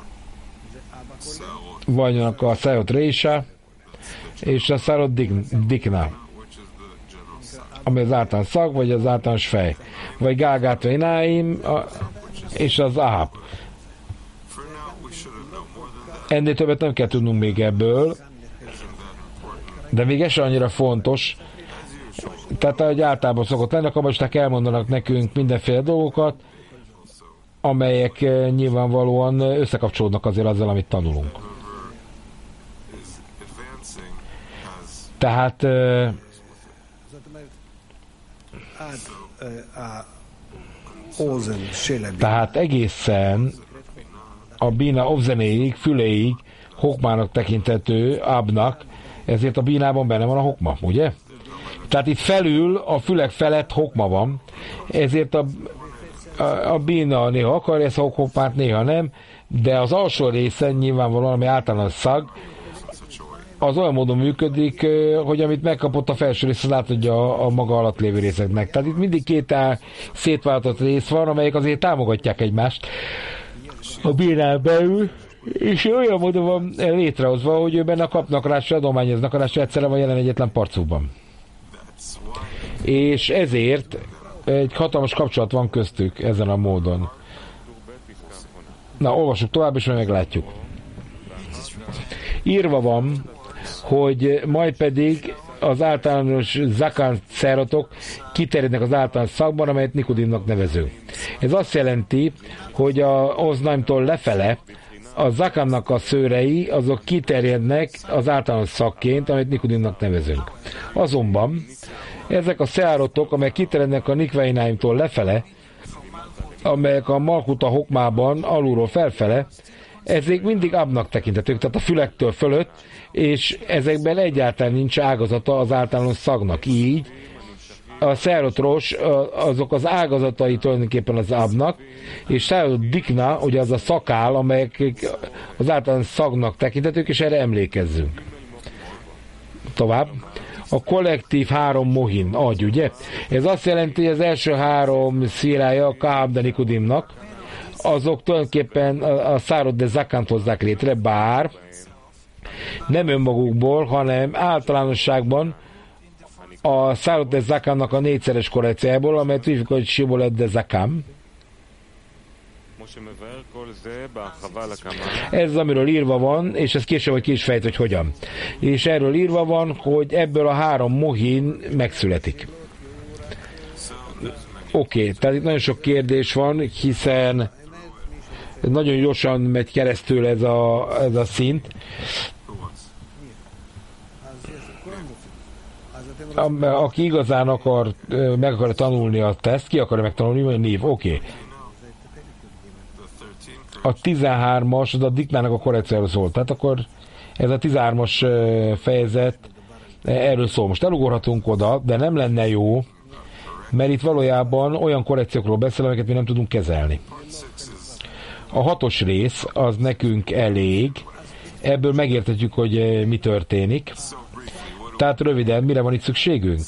Vannak a szájot résa, és a szájot dikna, ami az általános szag, vagy az általános fej. Vagy Gálgát Veináim, és az Ahab. Ennél többet nem kell tudnunk még ebből, de még ez sem annyira fontos. Tehát, ahogy általában szokott lenni, akkor most elmondanak nekünk mindenféle dolgokat, amelyek nyilvánvalóan összekapcsolódnak azért azzal, amit tanulunk. Tehát tehát egészen a bína ovzenéig, füléig hokmának tekintető Abnak, ezért a bínában benne van a hokma, ugye? Tehát itt felül a fülek felett hokma van, ezért a, a, a bína néha akarja ezt a hokmát, néha nem, de az alsó része nyilvánvalóan, ami általános szag, az olyan módon működik, hogy amit megkapott a felső rész, az átadja a, a maga alatt lévő részeknek. Tehát itt mindig két szétváltott rész van, amelyek azért támogatják egymást a bírán belül, és olyan módon van létrehozva, hogy ő benne kapnak rá, se adományoznak rá, se egyszerre van jelen egyetlen parcukban. És ezért egy hatalmas kapcsolat van köztük ezen a módon. Na, olvassuk tovább, és majd meglátjuk. Írva van, hogy majd pedig az általános zakán száratok kiterjednek az általános szakban, amelyet Nikodimnak nevezünk. Ez azt jelenti, hogy a Oznaimtól lefele a zakánnak a szőrei, azok kiterjednek az általános szakként, amit Nikodimnak nevezünk. Azonban ezek a száratok, amelyek kiterjednek a Nikveináimtól lefele, amelyek a Malkuta hokmában alulról felfele, ezek mindig Abnak tekintetők, tehát a fülektől fölött, és ezekben egyáltalán nincs ágazata az általános szagnak. Így a szárotros, azok az ágazatai tulajdonképpen az Abnak, és szárot dikna, ugye az a szakál, amelyek az általános szagnak tekintetők, és erre emlékezzünk. Tovább. A kollektív három mohin, agy, ugye? Ez azt jelenti, hogy az első három szírája a Kahab de Nikodimnak, azok tulajdonképpen a szárod de zakánt hozzák létre, bár nem önmagukból, hanem általánosságban a szárod de zakánnak a négyszeres korrekciából, amelyet úgy hogy Sibolet de zakám. Ez, amiről írva van, és ez később vagy ki is fejt, hogy hogyan. És erről írva van, hogy ebből a három mohin megszületik. Oké, okay, tehát itt nagyon sok kérdés van, hiszen nagyon gyorsan megy keresztül ez a, ez a szint. Aki igazán akar, meg akar tanulni a teszt, ki akarja megtanulni, vagy név, oké. Okay. A tizenhármas, az a diknának a korrekcióról szól. Tehát akkor ez a tizenhármas fejezet erről szól. Most elugorhatunk oda, de nem lenne jó, mert itt valójában olyan korrekciókról beszél, amiket mi nem tudunk kezelni. A hatos rész az nekünk elég, ebből megértetjük, hogy mi történik. Tehát röviden, mire van itt szükségünk?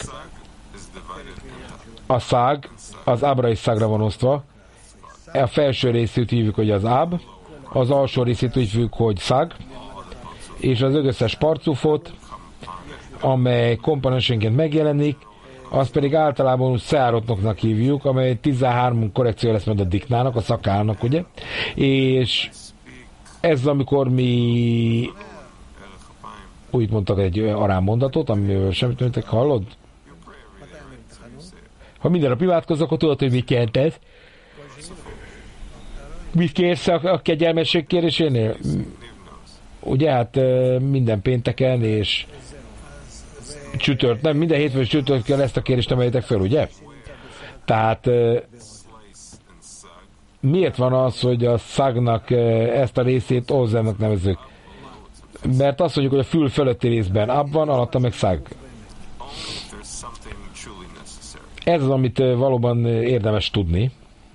A szág, az ábrai szágra van osztva. A felső részét hívjuk, hogy az áb, az alsó részét úgy hívjuk, hogy szág, és az összes parcufot, amely komponensenként megjelenik, az pedig általában úgy szárotnoknak hívjuk, amely tizenhárom korrekció lesz majd a diknának, a szakának, ugye? És ez amikor mi úgy mondtak egy arán mondatot, amiről semmit nem hallod? Ha minden nap imádkozok, akkor tudod, hogy mit jelent ez? Mit kérsz a kegyelmesség kérésénél? Ugye hát minden pénteken és csütört, nem, minden hétfőn és csütörtökön ezt a kérést emeljétek fel, ugye? Tehát miért van az, hogy a szagnak ezt a részét Ozennak nevezzük? Mert azt mondjuk, hogy a fül fölötti részben ab van, alatta meg szag. Ez az, amit valóban érdemes tudni.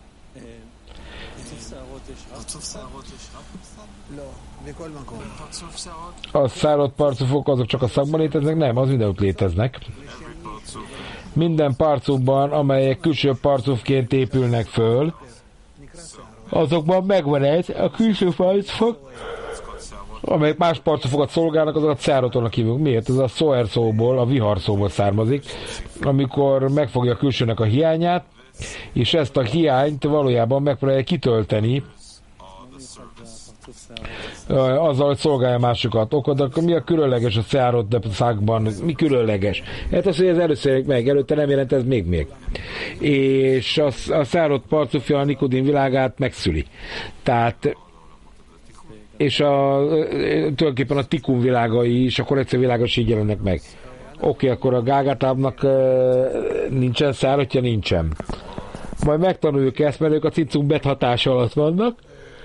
A szárott parcufok azok csak a szagban léteznek? Nem, az mindenütt léteznek. Minden parcufban, amelyek külső parcufként épülnek föl, azokban megvan ez, a külső parcufok, amelyek más parcufokat szolgálnak, azokat szárotonnak hívjuk. Miért? Ez a szoer szóból, a vihar szóból származik, amikor megfogja a külsőnek a hiányát, és ezt a hiányt valójában megpróbálja kitölteni, azzal, hogy szolgálja másokat. Okod, akkor mi a különleges a szárott szágban? Mi különleges? Hát az, hogy ez először meg, előtte nem jelent ez még még. És a, a szárott parcufja a Nikodin világát megszüli. Tehát és a, tulajdonképpen a tikun világai és a korrekció világa is így jelennek meg. Oké, okay, akkor a gágátábnak nincsen szárottja, nincsen. Majd megtanuljuk ezt, mert ők a cicum bet hatása alatt vannak.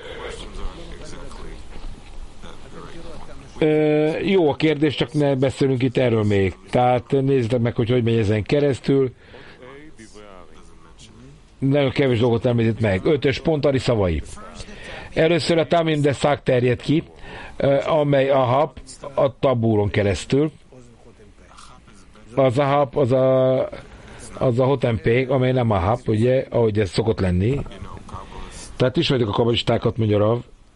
Uh, jó a kérdés, csak ne beszélünk itt erről még. Tehát nézzétek meg, hogy hogy megy ezen keresztül. Nagyon kevés dolgot említett meg. Ötös pont Ari szavai. Először a Tamim de Szag terjed ki, uh, amely a hap a tabúron keresztül. Az a hap, az a, az a hotempék, amely nem a hap, ugye, ahogy ez szokott lenni. Tehát ismerjük a kabalistákat, mondja Rav.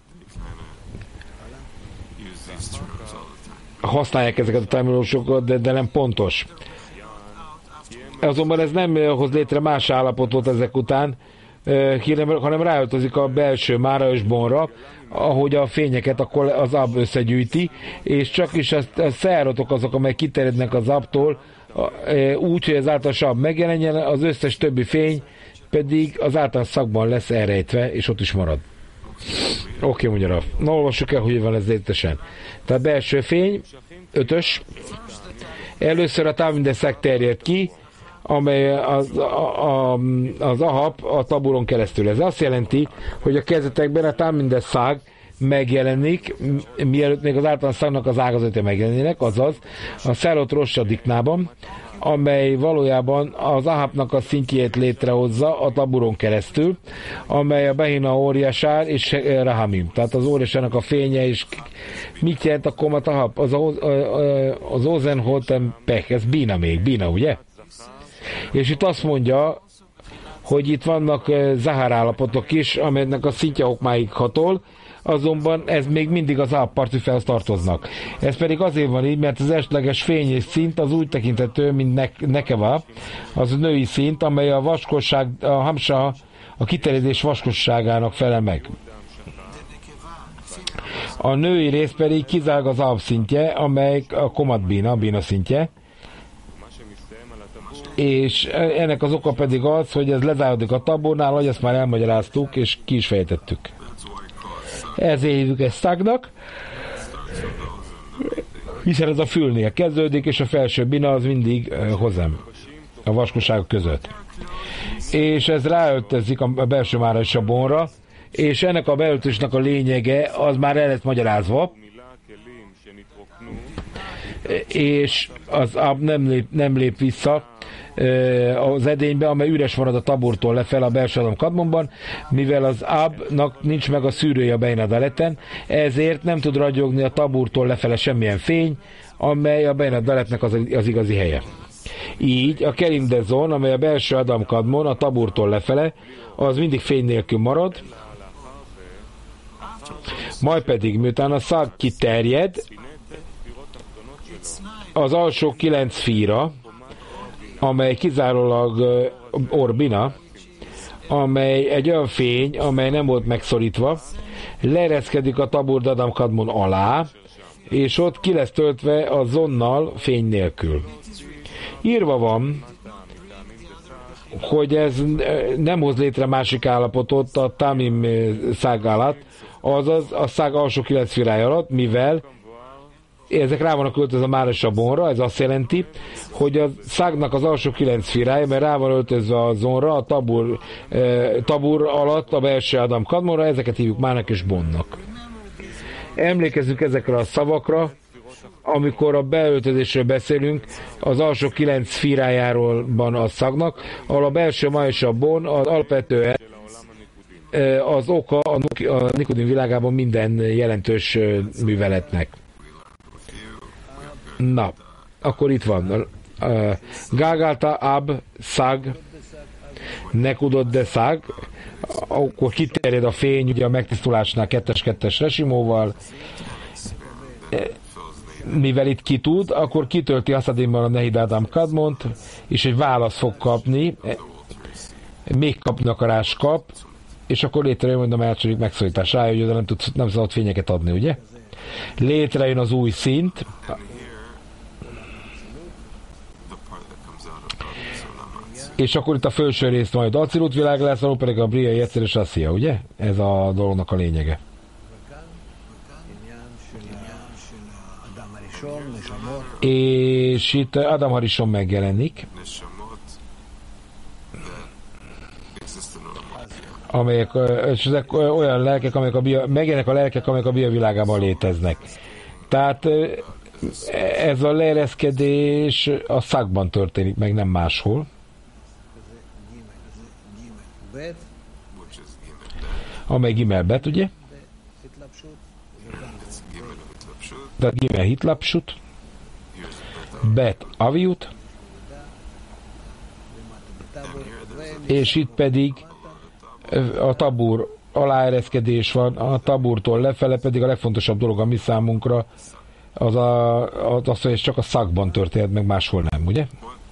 Használják ezeket a terminósokat, de, de nem pontos. Azonban ez nem hoz létre más állapotot ezek után, hanem ráöltözik a belső mára és bonra, ahogy a fényeket akkor az ab összegyűjti, és csak is a, a száratok azok, amelyek kiterjednek az abtól, úgy, hogy az általános ab megjelenjen, az összes többi fény pedig az általános szakban lesz elrejtve, és ott is marad. Oké, okay, mondja Raf. Na, olvassuk el, hogy van ez létesen. Tehát belső fény, ötös. Először a Tamim de Szag terjed ki, amely az, a, a, az ahap a taburon keresztül. Ez azt jelenti, hogy a kezdetekben a Tamim de Szag megjelenik, mielőtt még az általános szagnak az ágazatai megjelenének, azaz a szárott rossa diknában, amely valójában az ahapnak a szintjét létrehozza a taburon keresztül, amely a Behina óriásár és Rahamim. Tehát az óriásának a fénye, és mit jelent a komat ahap? Az, az Ozen Hotem Pech, ez Bina még, Bina, ugye? És itt azt mondja, hogy itt vannak zahár állapotok is, amelynek a szintje okmáig hatol, azonban ez még mindig az alappartifához tartoznak. Ez pedig azért van így, mert az esetleges fény és szint az úgy tekintető, mint ne- nekeva, az a női szint, amely a vaskosság, a hamsa, a kiterjedés vaskosságának felel meg. A női rész pedig kizárólag az alapszintje, amely a komat bina, a bina szintje, és ennek az oka pedig az, hogy ez lezárodik a tabórnál, ahogy ezt már elmagyaráztuk, és ki is fejtettük. Ezért hívjuk ezt szagnak, hiszen ez a fülnél kezdődik, és a felső bina az mindig hozzám, a vaskosságok között. És ez ráöltözik a belső mára és a bonra, és ennek a beöltésnek a lényege az már el lett magyarázva, és az ab nem lép, nem lép vissza az edénybe, amely üres marad a taburtól lefelé a belső Adam kadmonban, mivel az abnak nincs meg a szűrője a Bein Hadaleten, ezért nem tud ragyogni a taburtól lefele semmilyen fény, amely a Bein Hadaletnek az, az igazi helye. Így a Kelim de Zon, amely a belső Adam kadmon a taburtól lefele, az mindig fény nélkül marad, majd pedig miután a szag kiterjed, az alsó kilenc fíra, amely kizárólag orbina, amely egy olyan fény, amely nem volt megszorítva, leereszkedik a tabur Adam kadmon alá, és ott ki lesz töltve a zonnal fény nélkül. Írva van, hogy ez nem hoz létre másik állapotot a tamim szág alatt, azaz a szág alsó kilenc fírája alatt, mivel ezek rá vannak öltözve a mára és a bonra, ez azt jelenti, hogy a szágnak az alsó kilenc fírája, mert rá van öltözve a zonra, a tabur, eh, tabur alatt a belső Adam kadmonra, ezeket hívjuk mának és bonnak. Emlékezzünk ezekre a szavakra, amikor a beöltözésről beszélünk, az alsó kilenc fírájáról van a szagnak, ahol a belső ma és a bon az alapvetően az oka a Nikodim világában minden jelentős műveletnek. Na, akkor itt van. Gágálta ab szag, nekudott de szag, akkor kiterjed a fény, ugye a megtisztulásnál kettes-kettes resimóval, mivel itt ki tud, akkor kitölti Hasadimmal a Nehid Adam kadmont, és egy választ fog kapni, még kapni akarás kap, és akkor létrejön majd a második megszólítás rá, hogy nem, tud, nem szabad fényeket adni, ugye? Létrejön az új szint, és akkor itt a felső rész majd Acilut világ lesz, ahol pedig a Bria, Jetzer és Assia, ugye? Ez a dolognak a lényege. És itt Adam Harishon megjelenik, amelyek, és ezek olyan lelkek, amelyek a bia, megjelennek a lelkek, amelyek a bia világában léteznek. Tehát ez a leereszkedés a szagban történik, meg nem máshol. Amely Gimel Bet, ugye? Tehát Gimel Hitlapsut, Bet Aviut, és itt pedig a tabur aláereszkedés van, a taburtól lefele pedig a legfontosabb dolog a mi számunkra az, a, az, hogy ez csak a szagban történt, meg máshol nem, ugye?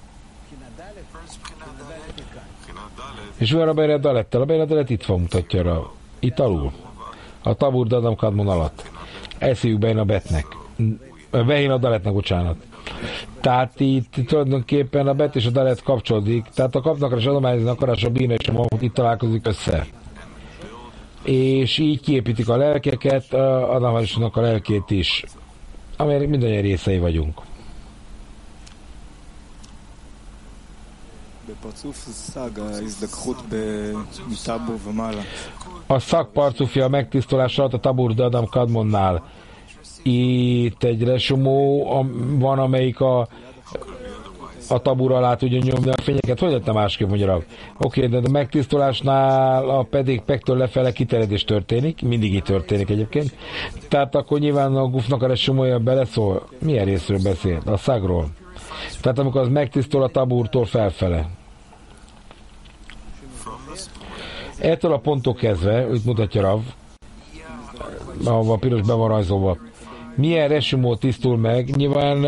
És van a Bein Hadalettel, a Bein Hadalet itt van, mutatja rá, itt alul, a tabur Adam kadmon alatt. Eszélyük Bein a betnek, Bein Hadaletnek, bocsánat. Tehát itt tulajdonképpen a bet és a dalet kapcsolódik, tehát a kapnak és adományozni akarás a bína és a mahut itt találkozik össze. És így kiépítik a lelkeket, a Adamásnak a lelkét is, amelyek minden részei vagyunk. A szag parcufja megtisztulás alatt a tabur Adam kadmonnál. Itt egy resumó van, amelyik a, a tabur alá tudja nyomni a fényeket. Hogy lett másképp magyarul? Oké, de a megtisztulásnál a pedig pektől lefele kiterjedés történik, mindig így történik egyébként. Tehát akkor nyilván a gufnak a resumója beleszól. Milyen részről beszél? A szagról. Tehát amikor az megtisztul a taburtól felfele. Ettől a ponttól kezdve, itt mutatja Rav, ahova a piros be van rajzolva, milyen resumó tisztul meg, nyilván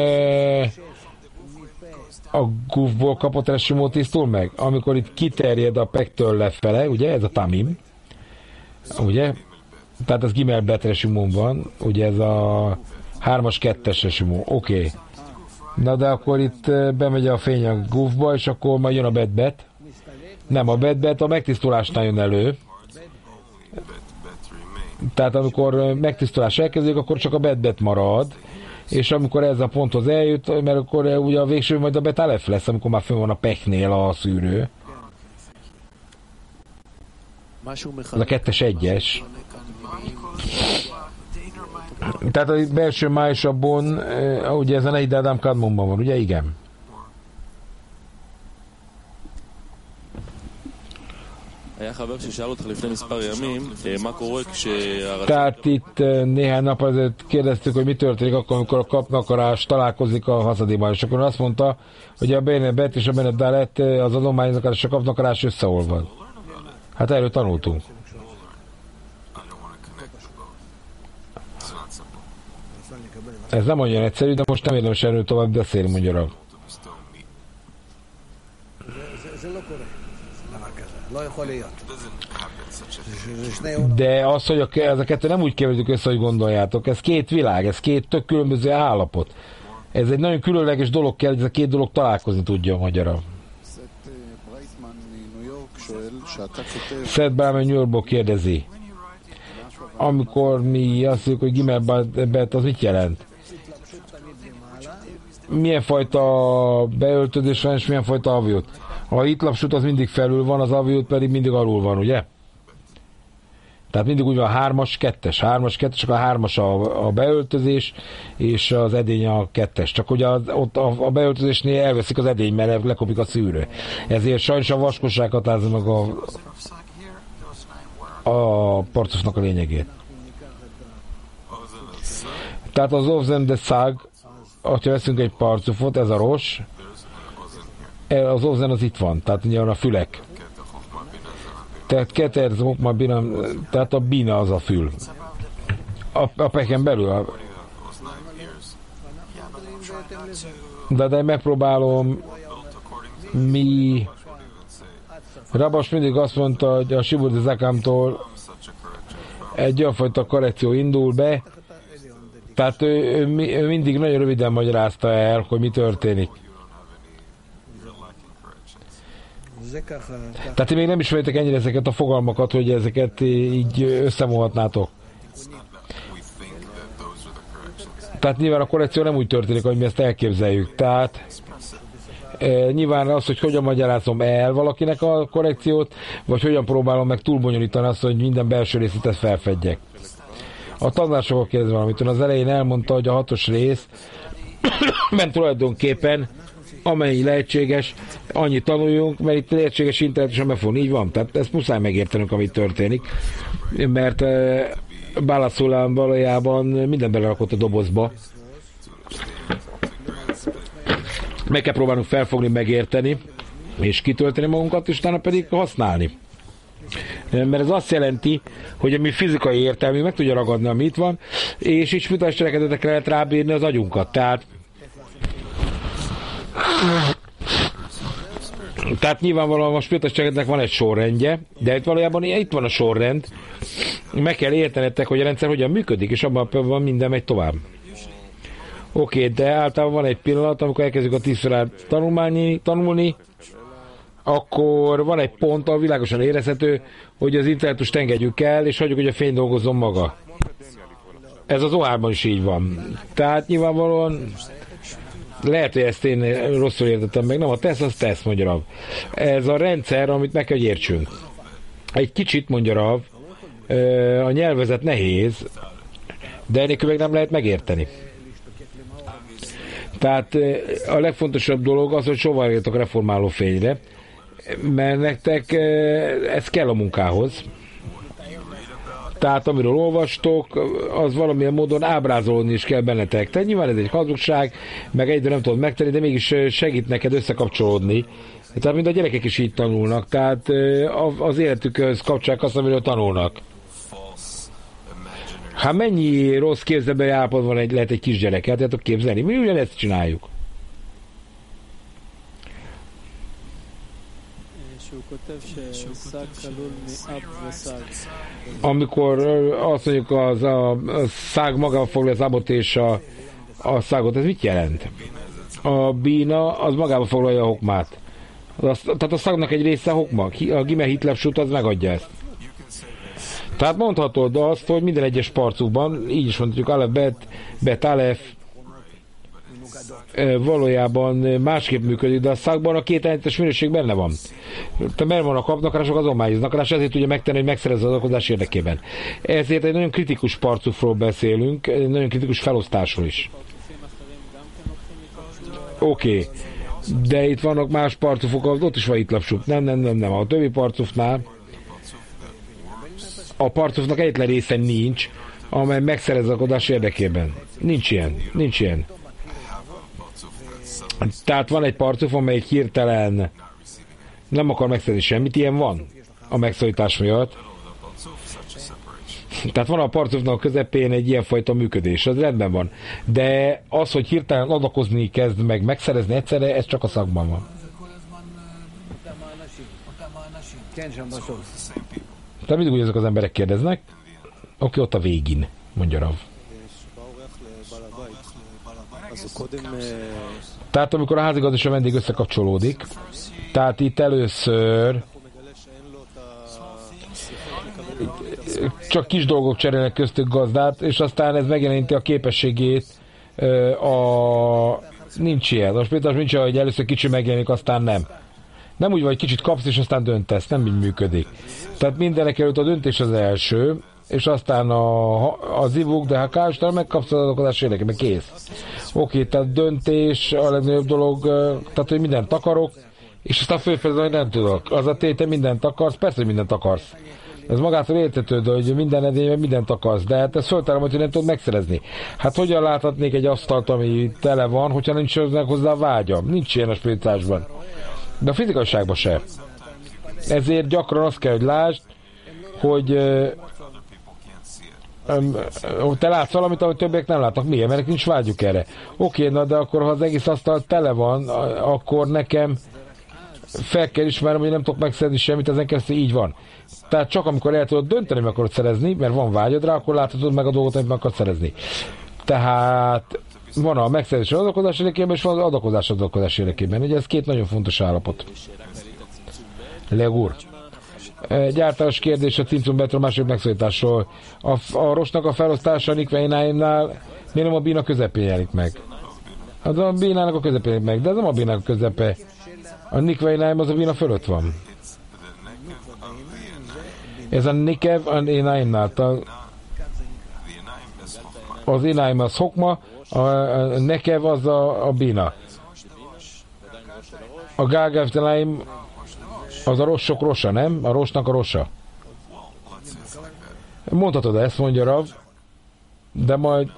a gufból kapott resumó tisztul meg, amikor itt kiterjed a pektől lefele, ugye, ez a tamim, ugye, tehát az Gimel Bet resumón van, ugye ez a hármas kettes resumó, oké. Okay. Na de akkor itt bemegy a fény a gufba, és akkor majd jön a Bet Bet. Nem, a Bet Bet a megtisztulásnál jön elő. Tehát amikor megtisztulás elkezdődik, akkor csak a bet-bet marad, és amikor ez a ponthoz eljut, mert akkor ugye a végső majd a bet-alef lesz, amikor már fönn van a peknél a szűrő. Ez a kettes egyes. Tehát a belső májsabon, ugye ez a Nehid Adam Kadmonban van, ugye? Igen. Tehát itt néhány nap azért kérdeztük, hogy mi történik akkor, amikor a kapnakarás találkozik a haszadiban, és akkor azt mondta, hogy a Bénebet és a Benedalet az adománynak és a kapnakarás összeolvad. Hát erről tanultunk. Ez nem olyan egyszerű, de most nem érdemes erről tovább beszélni, mondja Rav. De az, hogy a, ez a kettő nem úgy keverjük össze, hogy gondoljátok. Ez két világ, ez két tök különböző állapot. Ez egy nagyon különleges dolog kell, hogy ez a két dolog találkozni tudja a magyarra. Seth Bálman New Yorkból kérdezi. Amikor mi azt mondjuk, hogy Gimelbet, az mit jelent? Milyen fajta beöltözés van, és milyen fajta aviót? A hitlapsut az mindig felül van, az aviót pedig mindig alul van, ugye? Tehát mindig úgy van hármas, kettes, hármas, kettes, csak a hármas a, a beöltözés, és az edény a kettes. Csak ugye az, ott a, a beöltözésnél elveszik az edény, mert lekopik a szűrő. Ezért sajnos a vaskosság határozza meg a, a parcosnak a lényegét. Tehát az Ovzen de Szag, ha veszünk egy parcufot, ez a ros, az Ovzen az itt van, tehát ugye a fülek. Tehát keter, zokma, bina, tehát a bina az a fül. A, a peken belül. A... De, de megpróbálom, mi... Rabas mindig azt mondta, hogy a Sibudi Zakámtól egy olyan fajta korrekció indul be, tehát ő, ő, ő mindig nagyon röviden magyarázta el, hogy mi történik. Tehát én még nem ismerjétek ennyire ezeket a fogalmakat, hogy ezeket így összevonhatnátok. Tehát nyilván a korrekció nem úgy történik, hogy mi ezt elképzeljük. Tehát e, nyilván az, hogy hogyan magyarázom el valakinek a korrekciót, vagy hogyan próbálom meg túlbonyolítani azt, hogy minden belső részletet felfedjek. A tanulásokkal kérdez valamit. Az elején elmondta, hogy a hatos rész ment tulajdonképpen amennyi lehetséges, annyit tanuljunk, mert itt lehetséges internetes a mefon, így van. Tehát ezt muszáj megértenünk, amit történik, mert e, Bálaszulán valójában minden belerakott a dobozba. Meg kell próbálnunk felfogni, megérteni, és kitölteni magunkat, és utána pedig használni. Mert ez azt jelenti, hogy a mi fizikai értelmünk meg tudja ragadni, ami itt van, és így spirituális cselekedetekre lehet rábírni az agyunkat. Tehát Tehát nyilvánvalóan a spirituális cselekedetnek van egy sorrendje, de itt valójában itt van a sorrend. Meg kell értenetek, hogy a rendszer hogyan működik, és abban van minden megy tovább. Oké, okay, de általában van egy pillanat, amikor elkezdjük a tízszorát tanulmányi, tanulni, akkor van egy pont, ahol világosan érezhető, hogy az intellektust engedjük el, és hagyjuk, hogy a fény dolgozzon maga. Ez az ohárban is így van. Tehát nyilvánvalóan lehet, hogy ezt én rosszul értettem meg. Nem, a tesz az tesz, mondja Rav. Ez a rendszer, amit meg kell, hogy értsünk. Egy kicsit, mondja Rav, a nyelvezet nehéz, de enélkül meg nem lehet megérteni. Tehát a legfontosabb dolog az, hogy soha értek a reformáló fényre, mert nektek ez kell a munkához. Tehát amiről olvastok, az valamilyen módon ábrázolni is kell bennetek. Tehát nyilván ez egy hazugság, meg egyre nem tudod megtenni, de mégis segít neked összekapcsolódni. Tehát mind a gyerekek is így tanulnak, tehát az életükhöz kapcsolják azt, amiről tanulnak. Hát mennyi rossz képzelbeli állapotban egy, lehet egy kisgyerek, el tudjátok képzelni? Mi ugyanezt csináljuk? Amikor azt mondjuk az a, a szág magába foglalja az abot és a, a szágot, ez mit jelent? A bína az magába foglalja a hokmát. Az, tehát a szagnak egy része a hokma. A gime hitlapsut az megadja ezt. Tehát mondhatod azt, hogy minden egyes parcukban, így is mondhatjuk, Alef, Bet, Bet, Alef, valójában másképp működik, de a szakban a két ellentétes minőség benne van. Te mert van a kapnakarások, azon májiznak, és ezért tudja megtenni, hogy megszerezze az adakozás érdekében. Ezért egy nagyon kritikus parcufról beszélünk, egy nagyon kritikus felosztásról is. Oké. Okay. De itt vannak más parcufok, ott is van itt lapsuk. Nem, nem, nem, nem. A többi parcufnál a parcufnak egyetlen része nincs, amely megszerezze az adatkozás érdekében. Nincs ilyen. Nincs ilyen. Tehát van egy parcuf, amelyik hirtelen nem akar megszerezni semmit, ilyen van a megszorítás miatt. Tehát van a parcufnak a közepén egy ilyenfajta működés, az rendben van. De az, hogy hirtelen adakozni kezd meg megszerezni egyszerre, ez csak a szakban van. Tehát mindig úgy ezek az emberek kérdeznek, oké, ott a végén, mondja Rav. Tehát amikor a házigazda és a vendég összekapcsolódik, tehát itt először csak kis dolgok cserélnek köztük gazdát, és aztán ez megjeleníti a képességét, a... nincs ilyen. Most például nincs olyan, hogy először kicsi megjelenik, aztán nem. Nem úgy vagy, kicsit kapsz, és aztán döntesz, nem így működik. Tehát mindenek előtt a döntés az első, és aztán a, az ivuk, de ha károstal megkapsz az adakozás érdekében, kész. Oké, tehát döntés a legnagyobb dolog, tehát hogy mindent akarok, és aztán fölfedezem, hogy nem tudok. Az a téte, mindent akarsz, persze, hogy mindent akarsz. Ez magától értetődő, hogy minden edényben mindent akarsz, de hát ez föltárom, hogy nem tudod megszerezni. Hát hogyan láthatnék egy asztalt, ami tele van, hogyha nincs hozzá vágyam? Nincs ilyen a spiritásban. De a fizikaiságban se. Ezért gyakran azt kell, hogy lásd, hogy te látsz valamit, amit többiek nem látnak. Miért? Mert nincs vágyuk erre. Oké, na de akkor, ha az egész asztal tele van, akkor nekem fel kell ismernem, hogy nem tudok megszerezni semmit, ezen keresztül így van. Tehát csak amikor el tudod dönteni, meg akarod szerezni, mert van vágyad rá, akkor láthatod meg a dolgot, amit meg akarod szerezni. Tehát van a megszerzés az adakozás érdekében, és van az adakozás az adakozás érdekében. Ugye ez két nagyon fontos állapot. Legur. Egy általános kérdés a Cimcum Betro második megszólításról. A, a rosnak a felosztása a Nikveináimnál miért nem a bína közepén jelenik meg? Az a bínának a közepén jelenik meg, de ez nem a bínának a közepe. A Nikveináim az a bína fölött van. Ez a Nikev a Énáimnál. Az Énáim az Hokma, a, a Nekev az a, a bína. A Gágevteláim az a rossok rossa, nem? A rossnak a rossa. Mondhatod ezt, mondja Rav, de majd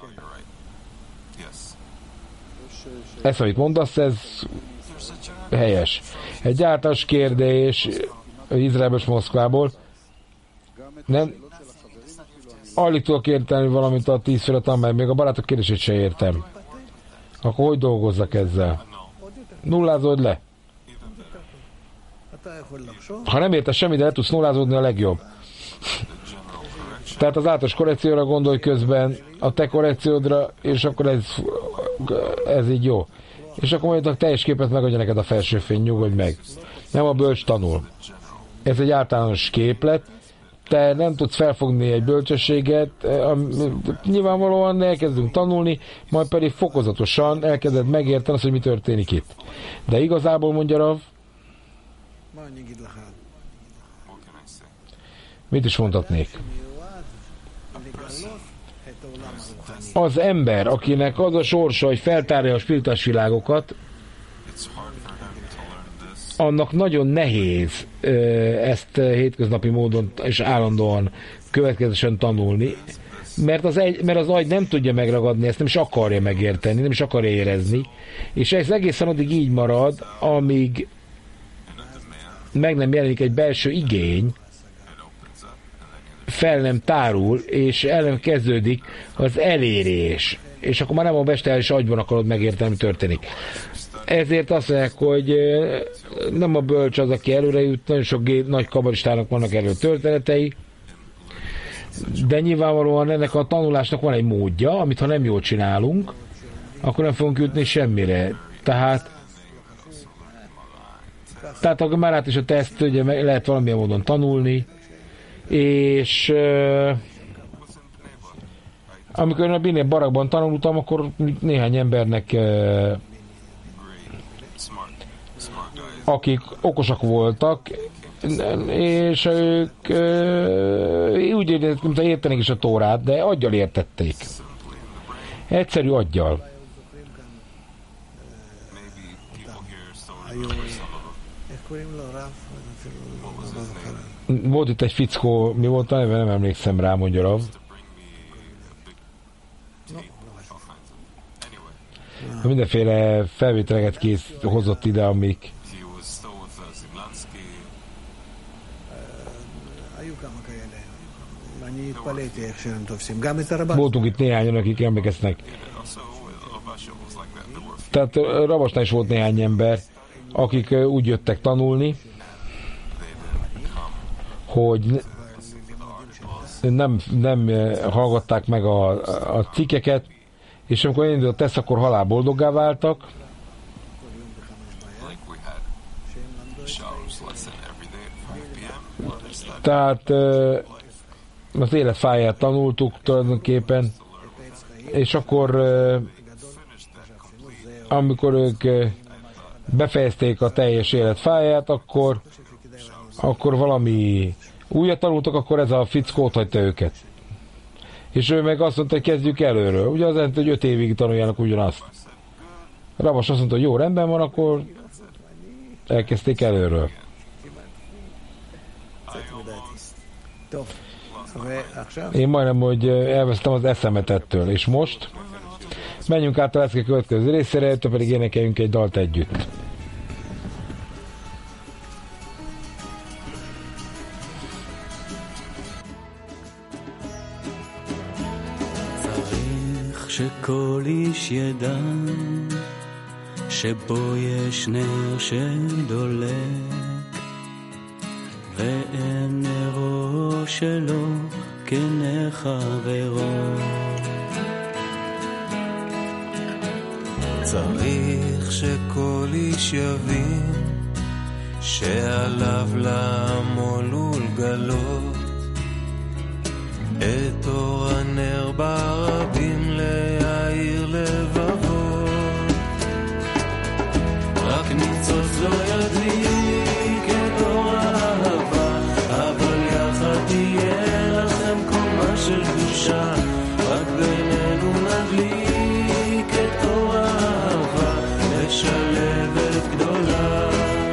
ezt, amit mondasz, ez helyes. Egy általános kérdés Izraelből és Moszkvából. Nem, alig tudok érteni valamit a tíz fölött, amely még a barátok kérdését se értem. Akkor hogy dolgozzak ezzel? Nullázódj le. Ha nem értesz semmit, de le tudsz nullázódni, a legjobb. Tehát az általános korrekcióra gondolj közben, a te korrekciódra, és akkor ez, ez így jó. És akkor majd a teljes képet megadja neked a felső fény, nyugodj meg. Nem a bölcs tanul. Ez egy általános képlet. Te nem tudsz felfogni egy bölcsességet, nyilvánvalóan elkezdünk tanulni, majd pedig fokozatosan elkezded megérteni azt, hogy mi történik itt. De igazából, mondja Rav, mit is mondhatnék? Az ember, akinek az a sorsa, hogy feltárja a spirituális világokat, annak nagyon nehéz ezt hétköznapi módon és állandóan következetesen tanulni, mert az, egy, mert az agy nem tudja megragadni, ezt nem is akarja megérteni, nem is akarja érezni, és ez egészen addig így marad, amíg meg nem jelenik egy belső igény, fel nem tárul, és el nem kezdődik az elérés, és akkor már nem a bestiális agyban akarod megérteni, mi történik. Ezért azt mondják, hogy nem a bölcs az, aki előre jut, nagyon sok gé- nagy kabalistának vannak erről történetei, de nyilvánvalóan ennek a tanulásnak van egy módja, amit ha nem jól csinálunk, akkor nem fogunk jutni semmire. Tehát tehát a Gemárát és a teszt ugye lehet valamilyen módon tanulni, És uh, amikor én a Biné barakban tanultam, akkor néhány embernek uh, akik okosak voltak, és ők uh, úgy értették, mintha értenék is a Tórát, de aggyal értették. Egyszerű aggyal. Volt itt egy fickó, mi volt a neve, nem emlékszem rá, mondja Rav. Mindenféle felvételeket kész hozott ide, amik voltunk itt néhányan, akik emlékeznek. Tehát Ravasnál is volt néhány ember, akik úgy jöttek tanulni, hogy nem, nem hallgatták meg a, a cikkeket, és amikor elindult a teszt, akkor halálboldoggá váltak. Tehát az életfáját tanultuk tulajdonképpen, és akkor amikor ők befejezték a teljes életfáját, akkor, akkor valami újat tanultak, akkor ez a fickó ott hagyta őket. És ő meg azt mondta, hogy kezdjük előről. Ugye az jelenti, hogy öt évig tanuljanak ugyanazt. Ravas azt mondta, hogy jó, rendben van, akkor elkezdték előről. Én majdnem, hogy elvesztem az eszemet ettől. És most menjünk át a lecke következő részére, ettől pedig énekeljünk egy dalt együtt. שכל איש ידע שבו יש נר שדולק ואין נרו שלו כנר חברו. צריך שכל איש יבין שעליו לעמול ולגלות את אור הנר ברבים להאיר לבבו. רק ניצוץ לא ידליק את אור האהבה, אבל יחד תהיה לכם קומה של קדושה. רק בינינו נדליק את אור האהבה, לשלבת גדולה.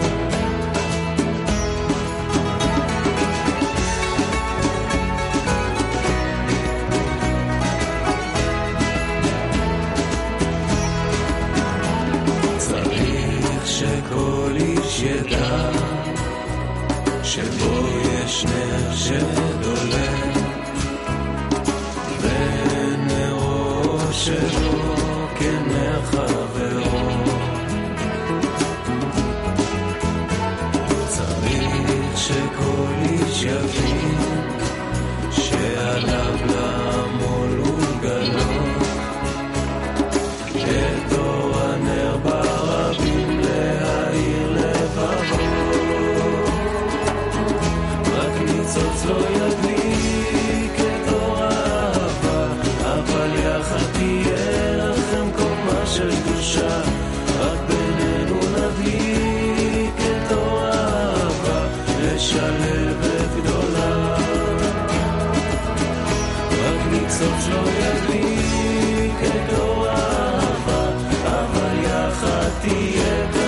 שכל איש ידע שבו יש נר שדולק ונרו שלו כנר חברו. צריך שכל איש יבין שעליו לעמול ולגלות את אור הנר ברבים להאיר לבבו. רק ניצוץ לא ידליק את אור האהבה, אבל יחד תהיה לכם קומה של קדושה. רק בינינו נדליק את אור האהבה, לשלבת גדולה. רק ניצוץ לא ידליק את אור האהבה, אבל יחד תהיה